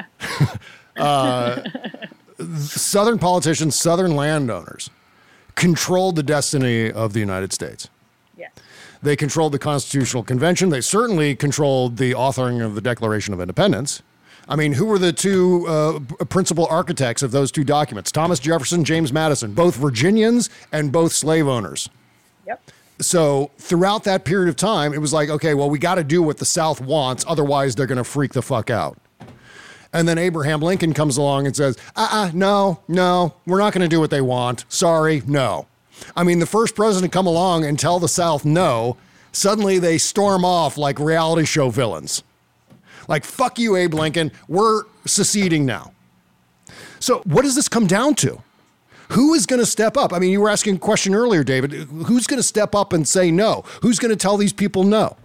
uh, Southern politicians, Southern landowners controlled the destiny of the United States. Yes. They controlled the Constitutional Convention. They certainly controlled the authoring of the Declaration of Independence. I mean, who were the two uh, principal architects of those two documents? Thomas Jefferson, James Madison, both Virginians and both slave owners. Yep. So throughout that period of time, it was like, okay, well, we got to do what the South wants. Otherwise, they're going to freak the fuck out. And then Abraham Lincoln comes along and says, uh-uh, no, no, we're not going to do what they want. Sorry, no. I mean, the first president to come along and tell the South no, suddenly they storm off like reality show villains. Like, fuck you, Abe Lincoln, we're seceding now. So what does this come down to? Who is going to step up? I mean, you were asking a question earlier, David. Who's going to step up and say no? Who's going to tell these people no?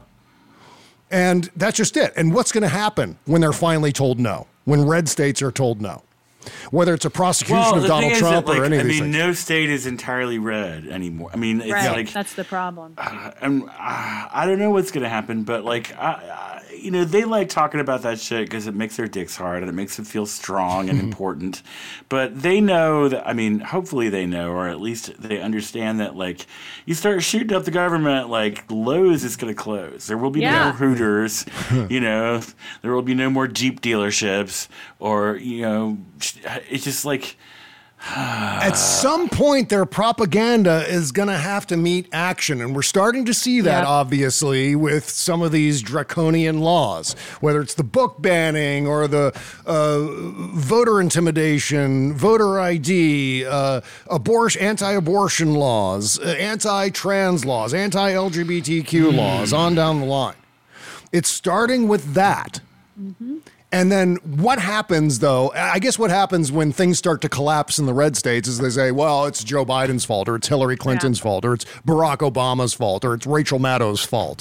And that's just it. And what's going to happen when they're finally told no? When red states are told no? Whether it's a prosecution well, of Donald Trump that, like, or any I of these mean, things. no state is entirely red anymore. I mean, it's right. like... That's the problem. Uh, and, uh, I don't know what's going to happen, but, like, I, I, you know, they like talking about that shit because it makes their dicks hard and it makes them feel strong and important. But they know that, I mean, hopefully they know, or at least they understand that, like, you start shooting up the government, like, Lowe's is going to close. There will be Yeah. no Hooters, you know, there will be no more Jeep dealerships, or, you know, it's just like... At some point, their propaganda is going to have to meet action. And we're starting to see that, Yep. obviously, with some of these draconian laws, whether it's the book banning or the uh, voter intimidation, voter I D, uh, abortion, anti-abortion laws, uh, anti-trans laws, anti-L G B T Q laws, on down the line. It's starting with that. Mm-hmm. And then what happens, though, I guess what happens when things start to collapse in the red states is they say, well, it's Joe Biden's fault, or it's Hillary Clinton's Yeah. fault, or it's Barack Obama's fault, or it's Rachel Maddow's fault.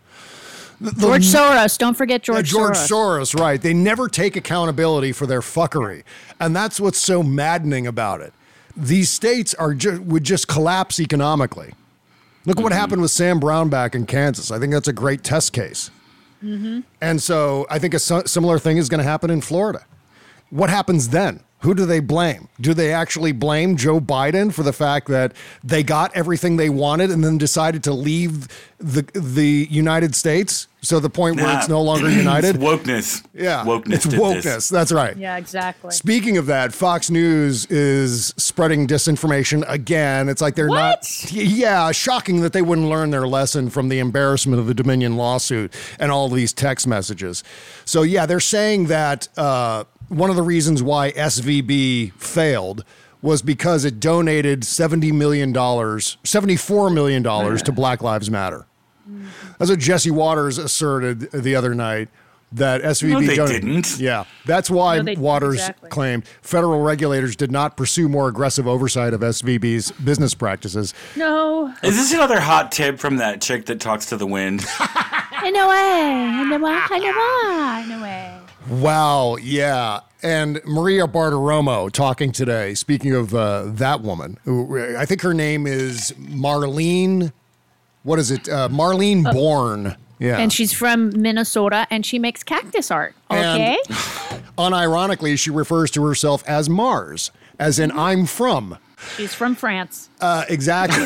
The- the- George Soros. Don't forget Yeah, George, George Soros. Soros, right. They never take accountability for their fuckery. And that's what's so maddening about it. These states are ju- would just collapse economically. Look at what happened with Sam Brown back in Kansas. I think that's a great test case. Mm-hmm. And so I think a si- similar thing is going to happen in Florida. What happens then? Who do they blame? Do they actually blame Joe Biden for the fact that they got everything they wanted and then decided to leave the the United States? So the point where Nah. it's no longer united? It's wokeness. Yeah. Wokeness It's did wokeness. this. That's right. Yeah, exactly. Speaking of that, Fox News is spreading disinformation again. It's like they're What? not. Yeah, shocking that they wouldn't learn their lesson from the embarrassment of the Dominion lawsuit and all these text messages. So, yeah, they're saying that uh, one of the reasons why S V B failed was because it donated seventy million dollars, seventy-four million dollars to Black Lives Matter. That's what Jesse Waters asserted the other night, that S V B No, they donated. didn't. Yeah, that's why No, they- Waters exactly. claimed federal regulators did not pursue more aggressive oversight of S V B's business practices. No. Is this another hot tip from that chick that talks to the wind? In a way. In a way. In a way. In a way. Wow, yeah. And Maria Bartiromo talking today, speaking of uh, that woman, who I think her name is Marlene, what is it? Uh, Marlene Bourne. Yeah. And she's from Minnesota, and she makes cactus art. Okay. And unironically, she refers to herself as Mars, as in I'm from. She's from France. Uh, exactly.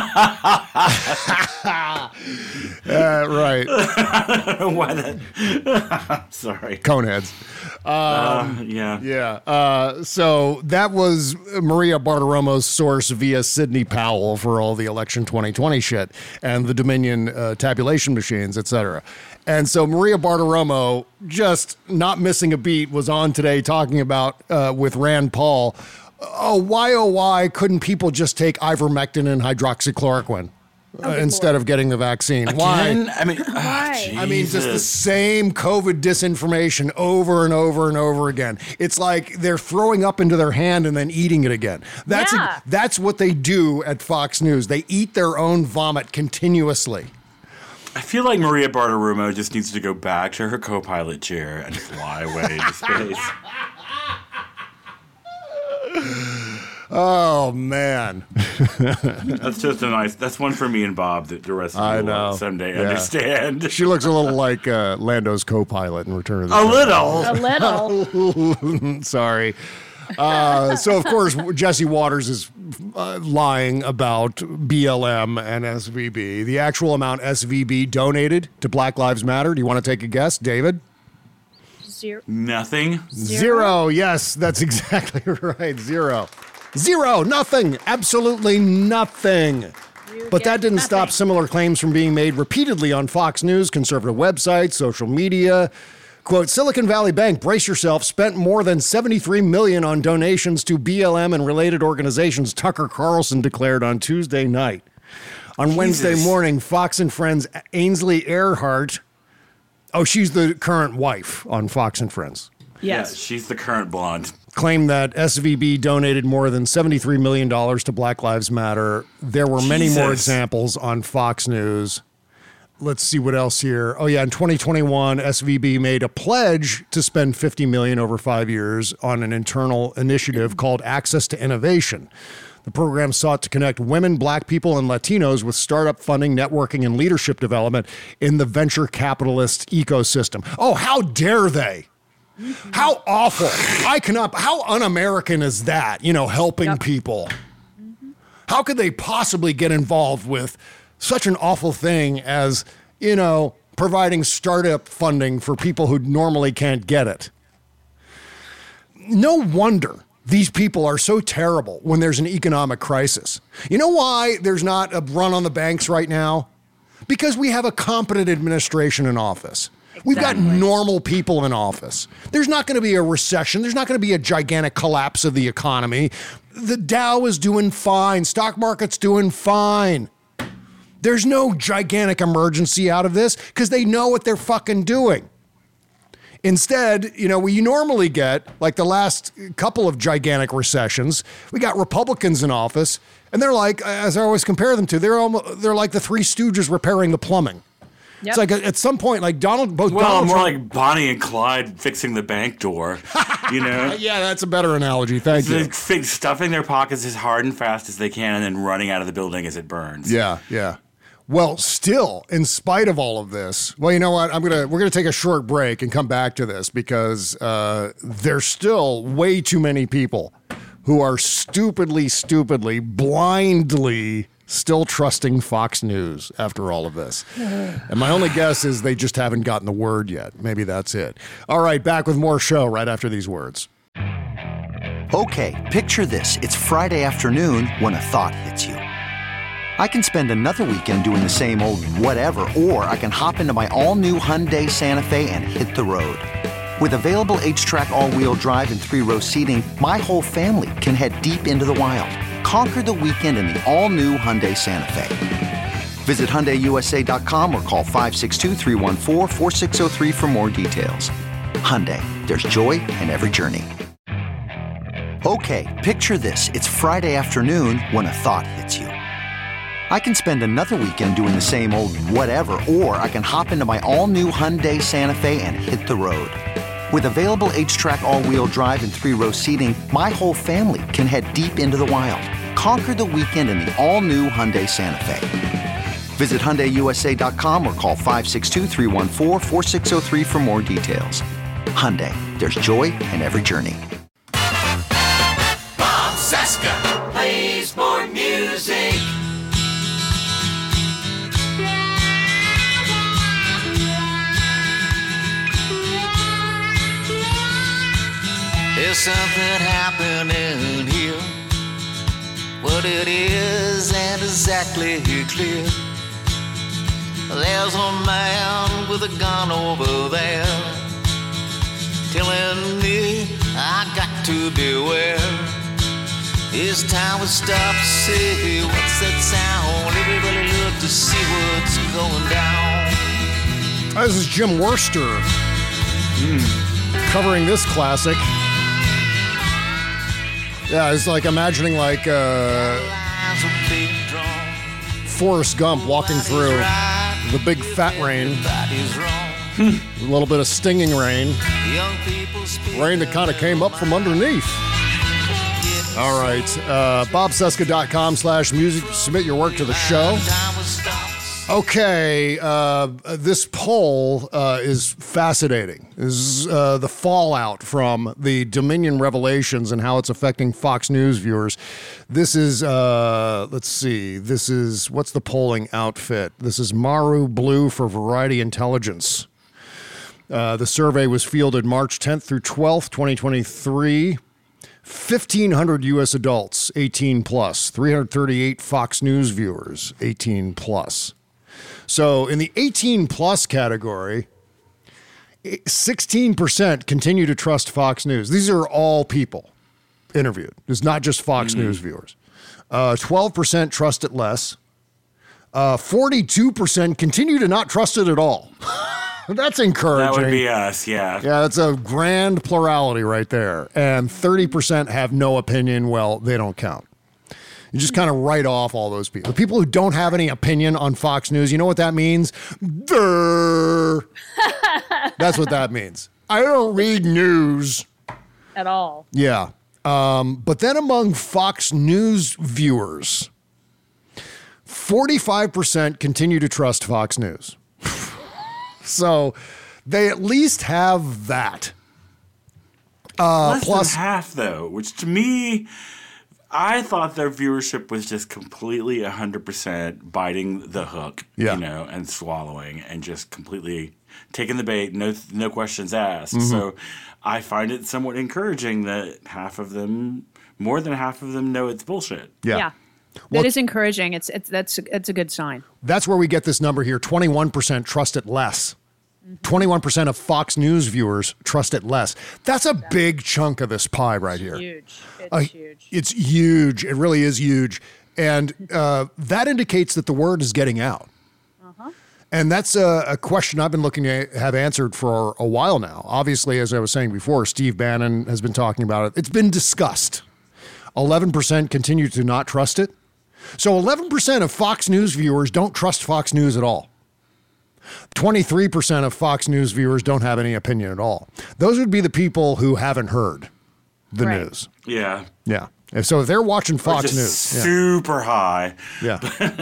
uh, right. Why that? Sorry. Coneheads. Um, Uh, yeah. Yeah. Uh, so that was Maria Bartiromo's source via Sidney Powell for all the election twenty twenty shit and the Dominion uh, tabulation machines, et cetera. And so Maria Bartiromo, just not missing a beat, was on today talking about uh, with Rand Paul. Oh, why, oh, why couldn't people just take ivermectin and hydroxychloroquine? uh, instead of getting the vaccine. Why? Again? I mean, Why? I mean, just the same COVID disinformation over and over and over again. It's like they're throwing up into their hand and then eating it again. That's Yeah. a, that's what they do at Fox News. They eat their own vomit continuously. I feel like Maria Bartiromo just needs to go back to her co-pilot chair and fly away to space. Oh, man. That's just a nice, that's one for me and Bob that the rest of I you know. will someday Yeah. understand. She looks a little like uh, Lando's co-pilot in Return of the A Jedi. little. A little. Sorry. Uh, so, of course, Jesse Waters is uh, lying about B L M and S V B. The actual amount S V B donated to Black Lives Matter, do you want to take a guess, David? Zero. Nothing. Zero. Yes, that's exactly right. Zero. Zero. Nothing. Absolutely nothing. But that didn't stop similar claims from being made repeatedly on Fox News, conservative websites, social media. Quote, Silicon Valley Bank, brace yourself, spent more than seventy-three million dollars on donations to B L M and related organizations, Tucker Carlson declared on Tuesday night. On Wednesday morning, Fox and Friends' Ainsley Earhardt, oh, she's the current wife on Fox and Friends. Yes. Yeah, she's the current blonde. Claimed that S V B donated more than seventy-three million dollars to Black Lives Matter. There were many Jesus. more examples on Fox News. Let's see what else here. Oh, yeah, in twenty twenty-one, S V B made a pledge to spend fifty million dollars over five years on an internal initiative called Access to Innovation. The program sought to connect women, black people, and Latinos with startup funding, networking, and leadership development in the venture capitalist ecosystem. Oh, how dare they? How awful. I cannot, how un-American is that, you know, helping Yep. people? How could they possibly get involved with such an awful thing as, you know, providing startup funding for people who normally can't get it? No wonder these people are so terrible when there's an economic crisis. You know why there's not a run on the banks right now? Because we have a competent administration in office. We've got normal people in office. There's not going to be a recession. There's not going to be a gigantic collapse of the economy. The Dow is doing fine. Stock market's doing fine. There's no gigantic emergency out of this because they know what they're fucking doing. Instead, you know, we normally get, like the last couple of gigantic recessions, we got Republicans in office, and they're like, as I always compare them to, they're almost, they're like the Three Stooges repairing the plumbing. Yep. It's like at some point, like Donald, both Well, Donald more Trump- like Bonnie and Clyde fixing the bank door, you know? Yeah, that's a better analogy. Thank They're you. fi- stuffing their pockets as hard and fast as they can and then running out of the building as it burns. Yeah, yeah. Well, still, in spite of all of this, well, you know what? I'm gonna we're gonna take a short break and come back to this because uh, there's still way too many people who are stupidly, stupidly, blindly still trusting Fox News after all of this. And my only guess is they just haven't gotten the word yet. Maybe that's it. All right, back with more show right after these words. Okay, picture this. It's Friday afternoon when a thought hits you. I can spend another weekend doing the same old whatever, or I can hop into my all-new Hyundai Santa Fe and hit the road. With available H-Track all-wheel drive and three-row seating, my whole family can head deep into the wild. Conquer the weekend in the all-new Hyundai Santa Fe. Visit Hyundai U S A dot com or call five six two, three one four, four six zero three for more details. Hyundai, there's joy in every journey. Okay, picture this. It's Friday afternoon when a thought hits you. I can spend another weekend doing the same old whatever, or I can hop into my all-new Hyundai Santa Fe and hit the road. With available H-Track all-wheel drive and three-row seating, my whole family can head deep into the wild. Conquer the weekend in the all-new Hyundai Santa Fe. Visit Hyundai U S A dot com or call five six two, three one four, four six zero three for more details. Hyundai, there's joy in every journey. Bob Cesca plays more music. There's something happening here. What it is ain't exactly clear. There's a man with a gun over there telling me I got to beware. It's time we stop to say, what's that sound? Everybody look to This is Jim Worcester mm. covering this classic. Yeah, it's like imagining like uh, Forrest Gump walking through the big fat rain. A little bit of stinging rain. Rain that kind of came up from underneath. All right. Uh, bobcesca.com slash music. Submit your work to the show. Okay, uh, this poll uh, is fascinating. This is uh, the fallout from the Dominion revelations and how it's affecting Fox News viewers. This is, uh, let's see, this is, what's the polling outfit? This is Maru Blue for Variety Intelligence. Uh, the survey was fielded March tenth through twelfth, twenty twenty-three. fifteen hundred U S adults, eighteen plus. three hundred thirty-eight Fox News viewers, eighteen plus. So in the eighteen plus category, sixteen percent continue to trust Fox News. These are all people interviewed. It's not just Fox mm-hmm. News viewers. Uh, twelve percent trust it less. Uh, forty-two percent continue to not trust it at all. That's encouraging. That would be us, yeah. Yeah, that's a grand plurality right there. And thirty percent have no opinion. Well, they don't count. You just kind of write off all those people. The people who don't have any opinion on Fox News, you know what that means? Durr. That's what that means. I don't read news. At all. Yeah. Um, but then among Fox News viewers, forty-five percent continue to trust Fox News. So they at least have that. Uh, Less plus than half, though, which to me, I thought their viewership was just completely one hundred percent biting the hook, yeah. you know, and swallowing and just completely taking the bait, no no questions asked. Mm-hmm. So I find it somewhat encouraging that half of them, more than half of them, know it's bullshit. Yeah. yeah. Well, that is encouraging. It's it's that's that's a good sign. That's where we get this number here. twenty-one percent trust it less. Mm-hmm. twenty-one percent of Fox News viewers trust it less. That's a big chunk of this pie right here. Huge. It's uh, huge. It's huge. It really is huge. And uh, that indicates that the word is getting out. Uh-huh. And that's a, a question I've been looking to have answered for a while now. Obviously, as I was saying before, Steve Bannon has been talking about it. It's been discussed. eleven percent continue to not trust it. So eleven percent of Fox News viewers don't trust Fox News at all. twenty-three percent of Fox News viewers don't have any opinion at all. Those would be the people who haven't heard the right. news. Yeah. Yeah. And so if they're watching Fox just News. Super yeah. high. Yeah.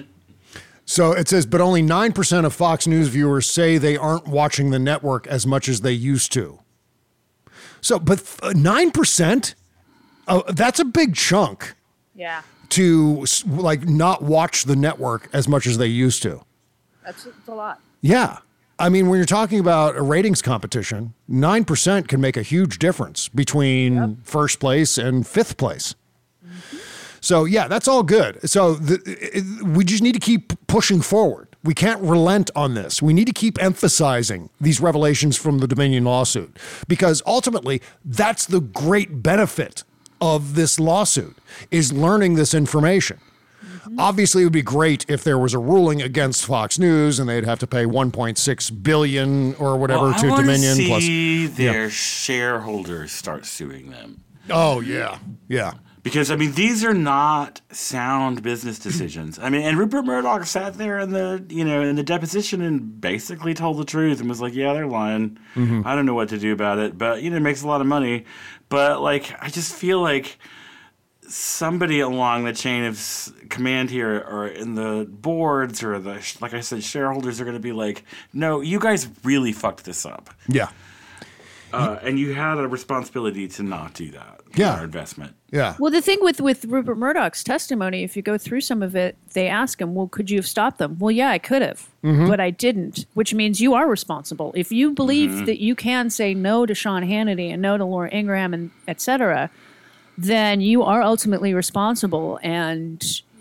So it says, but only nine percent of Fox News viewers say they aren't watching the network as much as they used to. So, but nine percent? Uh, that's a big chunk. Yeah. To like not watch the network as much as they used to. That's, that's a lot. Yeah. I mean, when you're talking about a ratings competition, nine percent can make a huge difference between yep. first place and fifth place. Mm-hmm. So, yeah, that's all good. So the, it, we just need to keep pushing forward. We can't relent on this. We need to keep emphasizing these revelations from the Dominion lawsuit because ultimately that's the great benefit of this lawsuit is learning this information. Mm-hmm. Obviously, it would be great if there was a ruling against Fox News and they'd have to pay one point six billion dollars or whatever well, to I Dominion. See plus, their yeah. shareholders start suing them. Oh yeah, yeah. Because I mean, these are not sound business decisions. I mean, and Rupert Murdoch sat there in the you know in the deposition and basically told the truth and was like, "Yeah, they're lying. Mm-hmm. I don't know what to do about it, but you know, it makes a lot of money." But like, I just feel like somebody along the chain of command here, or in the boards, or the like I said, shareholders are going to be like, "No, you guys really fucked this up." Yeah. Uh, and you had a responsibility to not do that. Yeah. Our investment. Yeah. Well, the thing with, with Rupert Murdoch's testimony, if you go through some of it, they ask him, well, could you have stopped them? Well, yeah, I could have, mm-hmm. but I didn't, which means you are responsible. If you believe mm-hmm. that you can say no to Sean Hannity and no to Laura Ingraham and et cetera, then you are ultimately responsible. And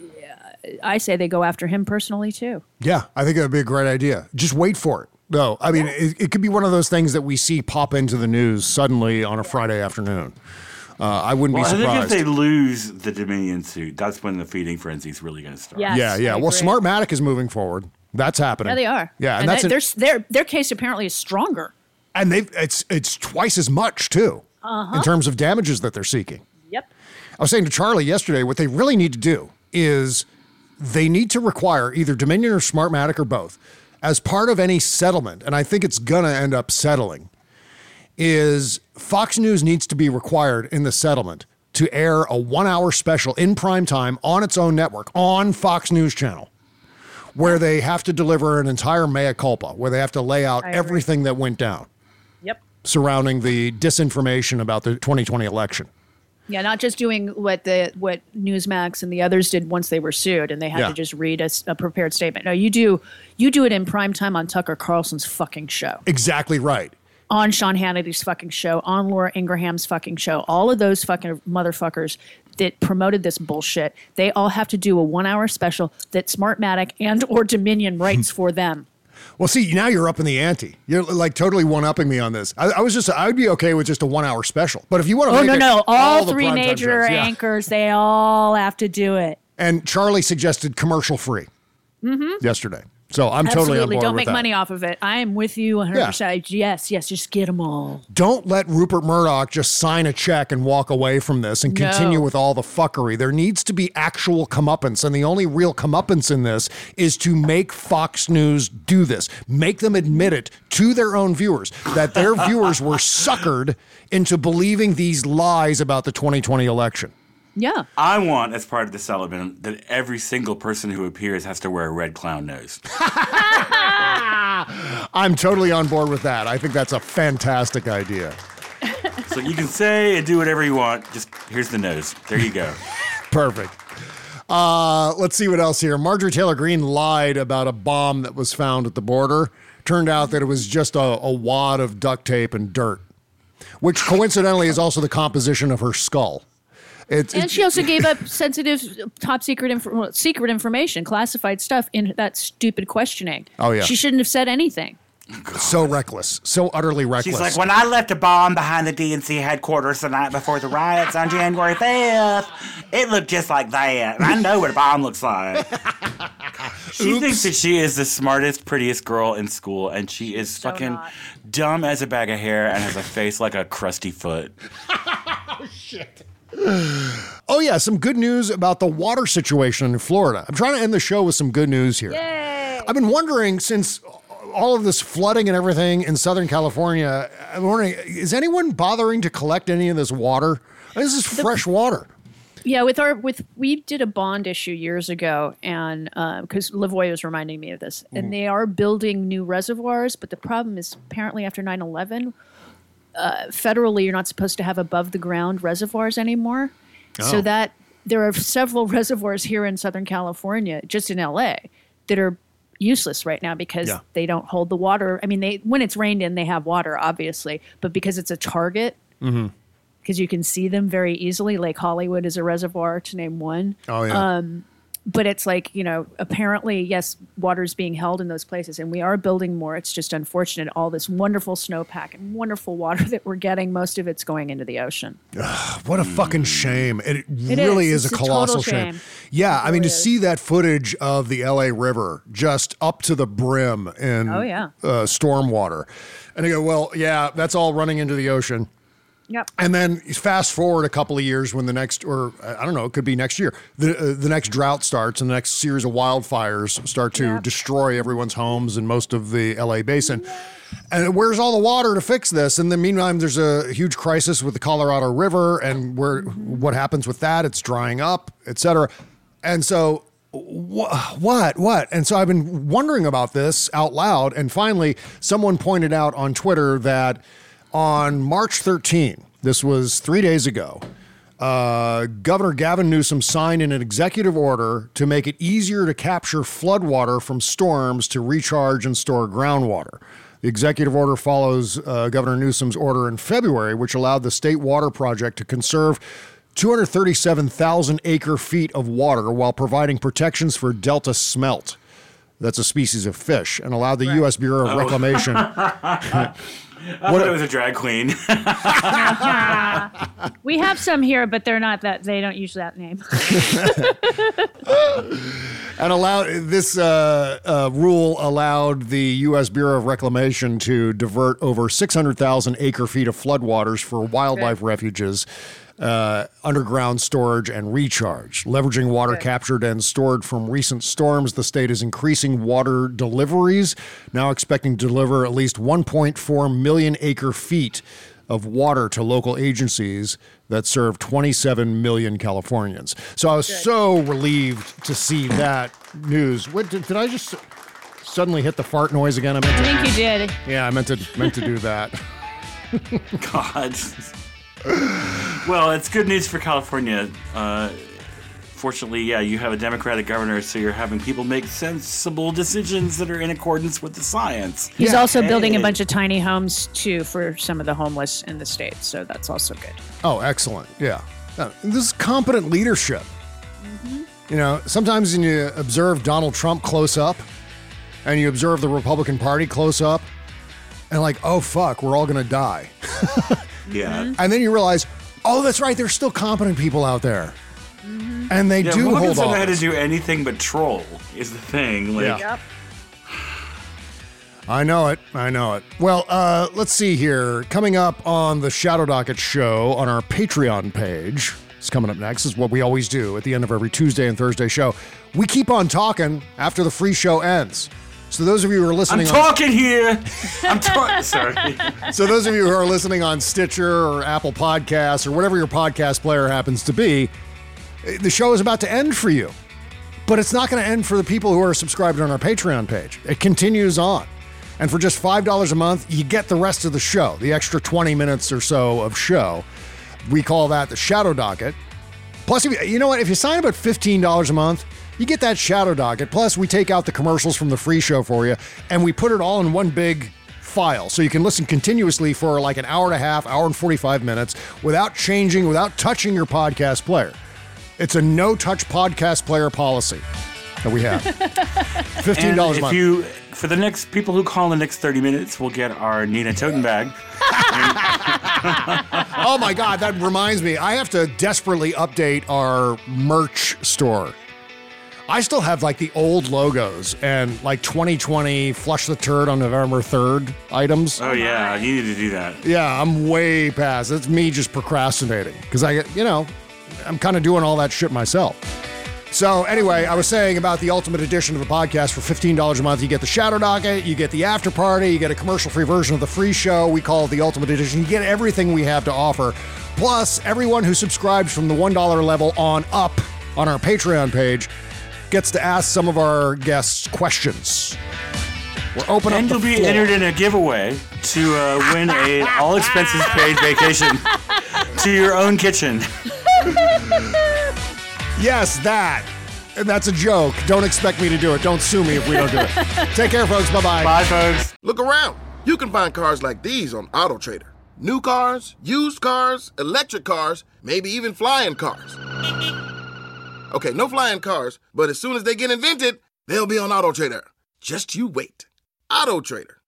I say they go after him personally, too. Yeah, I think that would be a great idea. Just wait for it. No, I mean, it, it could be one of those things that we see pop into the news suddenly on a Friday afternoon. Uh, I wouldn't well, be surprised. I think if they lose the Dominion suit, that's when the feeding frenzy is really going to start. Yes, yeah, yeah. I Well, agree. Smartmatic is moving forward. That's happening. Yeah, they are. Yeah, and, and that's they, an, their their their case apparently is stronger. and they've it's it's twice as much too Uh-huh. in terms of damages that they're seeking. Yep. I was saying to Charlie yesterday, what they really need to do is they need to require either Dominion or Smartmatic or both as part of any settlement, and I think it's gonna end up settling, is Fox News needs to be required in the settlement to air a one-hour special in prime time on its own network, on Fox News Channel, where they have to deliver an entire mea culpa, where they have to lay out everything that went down. Yep. Surrounding the disinformation about the twenty twenty election. Yeah, not just doing what the what Newsmax and the others did once they were sued, and they had Yeah. to just read a, s- a prepared statement. No, you do you do it in prime time on Tucker Carlson's fucking show, Exactly right. on Sean Hannity's fucking show, on Laura Ingraham's fucking show. All of those fucking motherfuckers that promoted this bullshit, they all have to do a one-hour special that Smartmatic and or Dominion writes for them. Well, see, now you're up in the ante. You're like totally one-upping me on this. I, I was just, I would be okay with just a one-hour special. But if you want to Oh make no, it no! All, the three primetime major shows, yeah. anchors, they all have to do it. And Charlie suggested commercial-free Mm-hmm. yesterday. So I'm totally on board Don't with make that. money off of it. I am with you one hundred percent. Yes, yes, just get them all. Don't let Rupert Murdoch just sign a check and walk away from this and continue No. with all the fuckery. There needs to be actual comeuppance, and the only real comeuppance in this is to make Fox News do this. Make them admit it to their own viewers that their viewers were suckered into believing these lies about the twenty twenty election. Yeah. I want, as part of the settlement, that every single person who appears has to wear a red clown nose. I'm totally on board with that. I think that's a fantastic idea. So you can say and do whatever you want. Just here's the nose. There you go. Perfect. Uh, let's see what else here. Marjorie Taylor Greene lied about a bomb that was found at the border. Turned out that it was just a, a wad of duct tape and dirt, which coincidentally is also the composition of her skull. It's, And it's- she also gave up sensitive, top secret, inf- well, secret information, classified stuff in that stupid questioning. Oh, yeah. She shouldn't have said anything. so reckless, so utterly reckless. She's like, when I left a bomb behind the D N C headquarters the night before the riots on January fifth, it looked just like that. I know what a bomb looks like. She Oops. thinks that she is the smartest, prettiest girl in school, and she is So fucking not. dumb as a bag of hair and has a face like a crusty foot. Oh, yeah, some good news about the water situation in Florida. I'm trying to end the show with some good news here. Yay! I've been wondering, since all of this flooding and everything in Southern California, I'm wondering, is anyone bothering to collect any of this water? This is fresh water. Yeah, with our with we did a bond issue years ago, and because Lavoie was reminding me of this, and they are building new reservoirs, but the problem is apparently after nine eleven, uh, federally you're not supposed to have above the ground reservoirs anymore. So Oh. that there are several reservoirs here in Southern California, just in L A, that are useless right now because Yeah. they don't hold the water. I mean, they when it's rained in, they have water, obviously, but because it's a target. Mm-hmm. Because you can see them very easily. Lake Hollywood is a reservoir, to name one. Oh, yeah. Um, but it's like, you know, apparently, yes, water's being held in those places, and we are building more. It's just unfortunate. All this wonderful snowpack and wonderful water that we're getting, most of it's going into the ocean. What a fucking shame. It, It really is. is, It's a a colossal total shame. shame. Yeah, It I mean, to really is. see that footage of the L A River just up to the brim in Oh, yeah. uh, storm water. And I go, well, yeah, that's all running into the ocean. Yep. And then fast forward a couple of years when the next, or I don't know, it could be next year, the uh, the next drought starts and the next series of wildfires start to destroy everyone's homes in most of the L A basin. And where's all the water to fix this? And then meantime, there's a huge crisis with the Colorado River and where what happens with that? It's drying up, et cetera. And so wh- what, what? And so I've been wondering about this out loud. And finally, someone pointed out on Twitter that on March thirteenth, this was three days ago, uh, Governor Gavin Newsom signed an executive order to make it easier to capture floodwater from storms to recharge and store groundwater. The executive order follows uh, Governor Newsom's order in February, which allowed the State Water Project to conserve two hundred thirty-seven thousand acre feet of water while providing protections for Delta smelt. that's a species of fish, and allowed the U S Bureau of Oh. Reclamation. I thought it was a drag queen. We have some here, but they're not that. They don't use that name. And allowed this uh, uh, rule allowed the U S Bureau of Reclamation to divert over six hundred thousand acre feet of floodwaters for wildlife Good. refuges, uh, underground storage, and recharge. Leveraging water Good. captured and stored from recent storms, the state is increasing water deliveries, now expecting to deliver at least one point four million acre feet of water to local agencies that serve twenty-seven million Californians. So I was Good. so relieved to see that news. What, did, did I just suddenly hit the fart noise again? I meant I to, think you did. yeah, I meant to meant to do that. God. Well, it's good news for California. Uh, fortunately, yeah, you have a Democratic governor, so you're having people make sensible decisions that are in accordance with the science. He's Yeah. also building a Hey. bunch of tiny homes too for some of the homeless in the state, so that's also good. Oh, excellent. Yeah. Uh, this is competent leadership. You know, sometimes when you observe Donald Trump close up and you observe the Republican Party close up and like, oh, fuck, we're all going to die. Yeah. And then you realize, oh, that's right, there's still competent people out there. And they Yeah, do Republicans hold don't on. know how to do anything but troll, is the thing. Like, Yeah. I know it. I know it. Well, uh, let's see here. Coming up on the Shadow Docket show on our Patreon page, it's coming up next, is what we always do at the end of every Tuesday and Thursday show. We keep on talking after the free show ends. So those of you who are I'm listening, talking here. I'm talking. Sorry. on, so those of you who are listening on Stitcher or Apple Podcasts or whatever your podcast player happens to be, the show is about to end for you. But it's not going to end for the people who are subscribed on our Patreon page. It continues on. And for just five dollars a month, you get the rest of the show, the extra twenty minutes or so of show. We call that the Shadow Docket. Plus, if you, you know what? If you sign up at fifteen dollars a month, you get that Shadow Docket. Plus, we take out the commercials from the free show for you, and we put it all in one big file. So you can listen continuously for like an hour and a half, hour and forty-five minutes without changing, without touching your podcast player. It's a no-touch podcast player policy that we have. fifteen dollars And a month. if you, for the next people who call in the next thirty minutes, we'll get our Nina Toten bag. Oh my God, that reminds me. I have to desperately update our merch store. I still have like the old logos and like twenty twenty Flush the Turd on November third items. Oh yeah, you need to do that. Yeah, I'm way past. It's me just procrastinating because I, you know, I'm kind of doing all that shit myself. So anyway, I was saying about the ultimate edition of the podcast for fifteen dollars a month. You get the Shadow Docket, you get the after party, you get a commercial-free version of the free show. We call it the ultimate edition. You get everything we have to offer. Plus, everyone who subscribes from the one dollar level on up on our Patreon page gets to ask some of our guests questions. We're open And up you'll the be floor. entered in a giveaway to uh, win a all expenses paid vacation to your own kitchen. Yes, that. And that's a joke. Don't expect me to do it. Don't sue me if we don't do it. Take care, folks. Bye-bye. Bye, folks. Look around. You can find cars like these on AutoTrader. New cars, used cars, electric cars, maybe even flying cars. Okay, no flying cars, but as soon as they get invented, they'll be on AutoTrader. Just you wait. AutoTrader.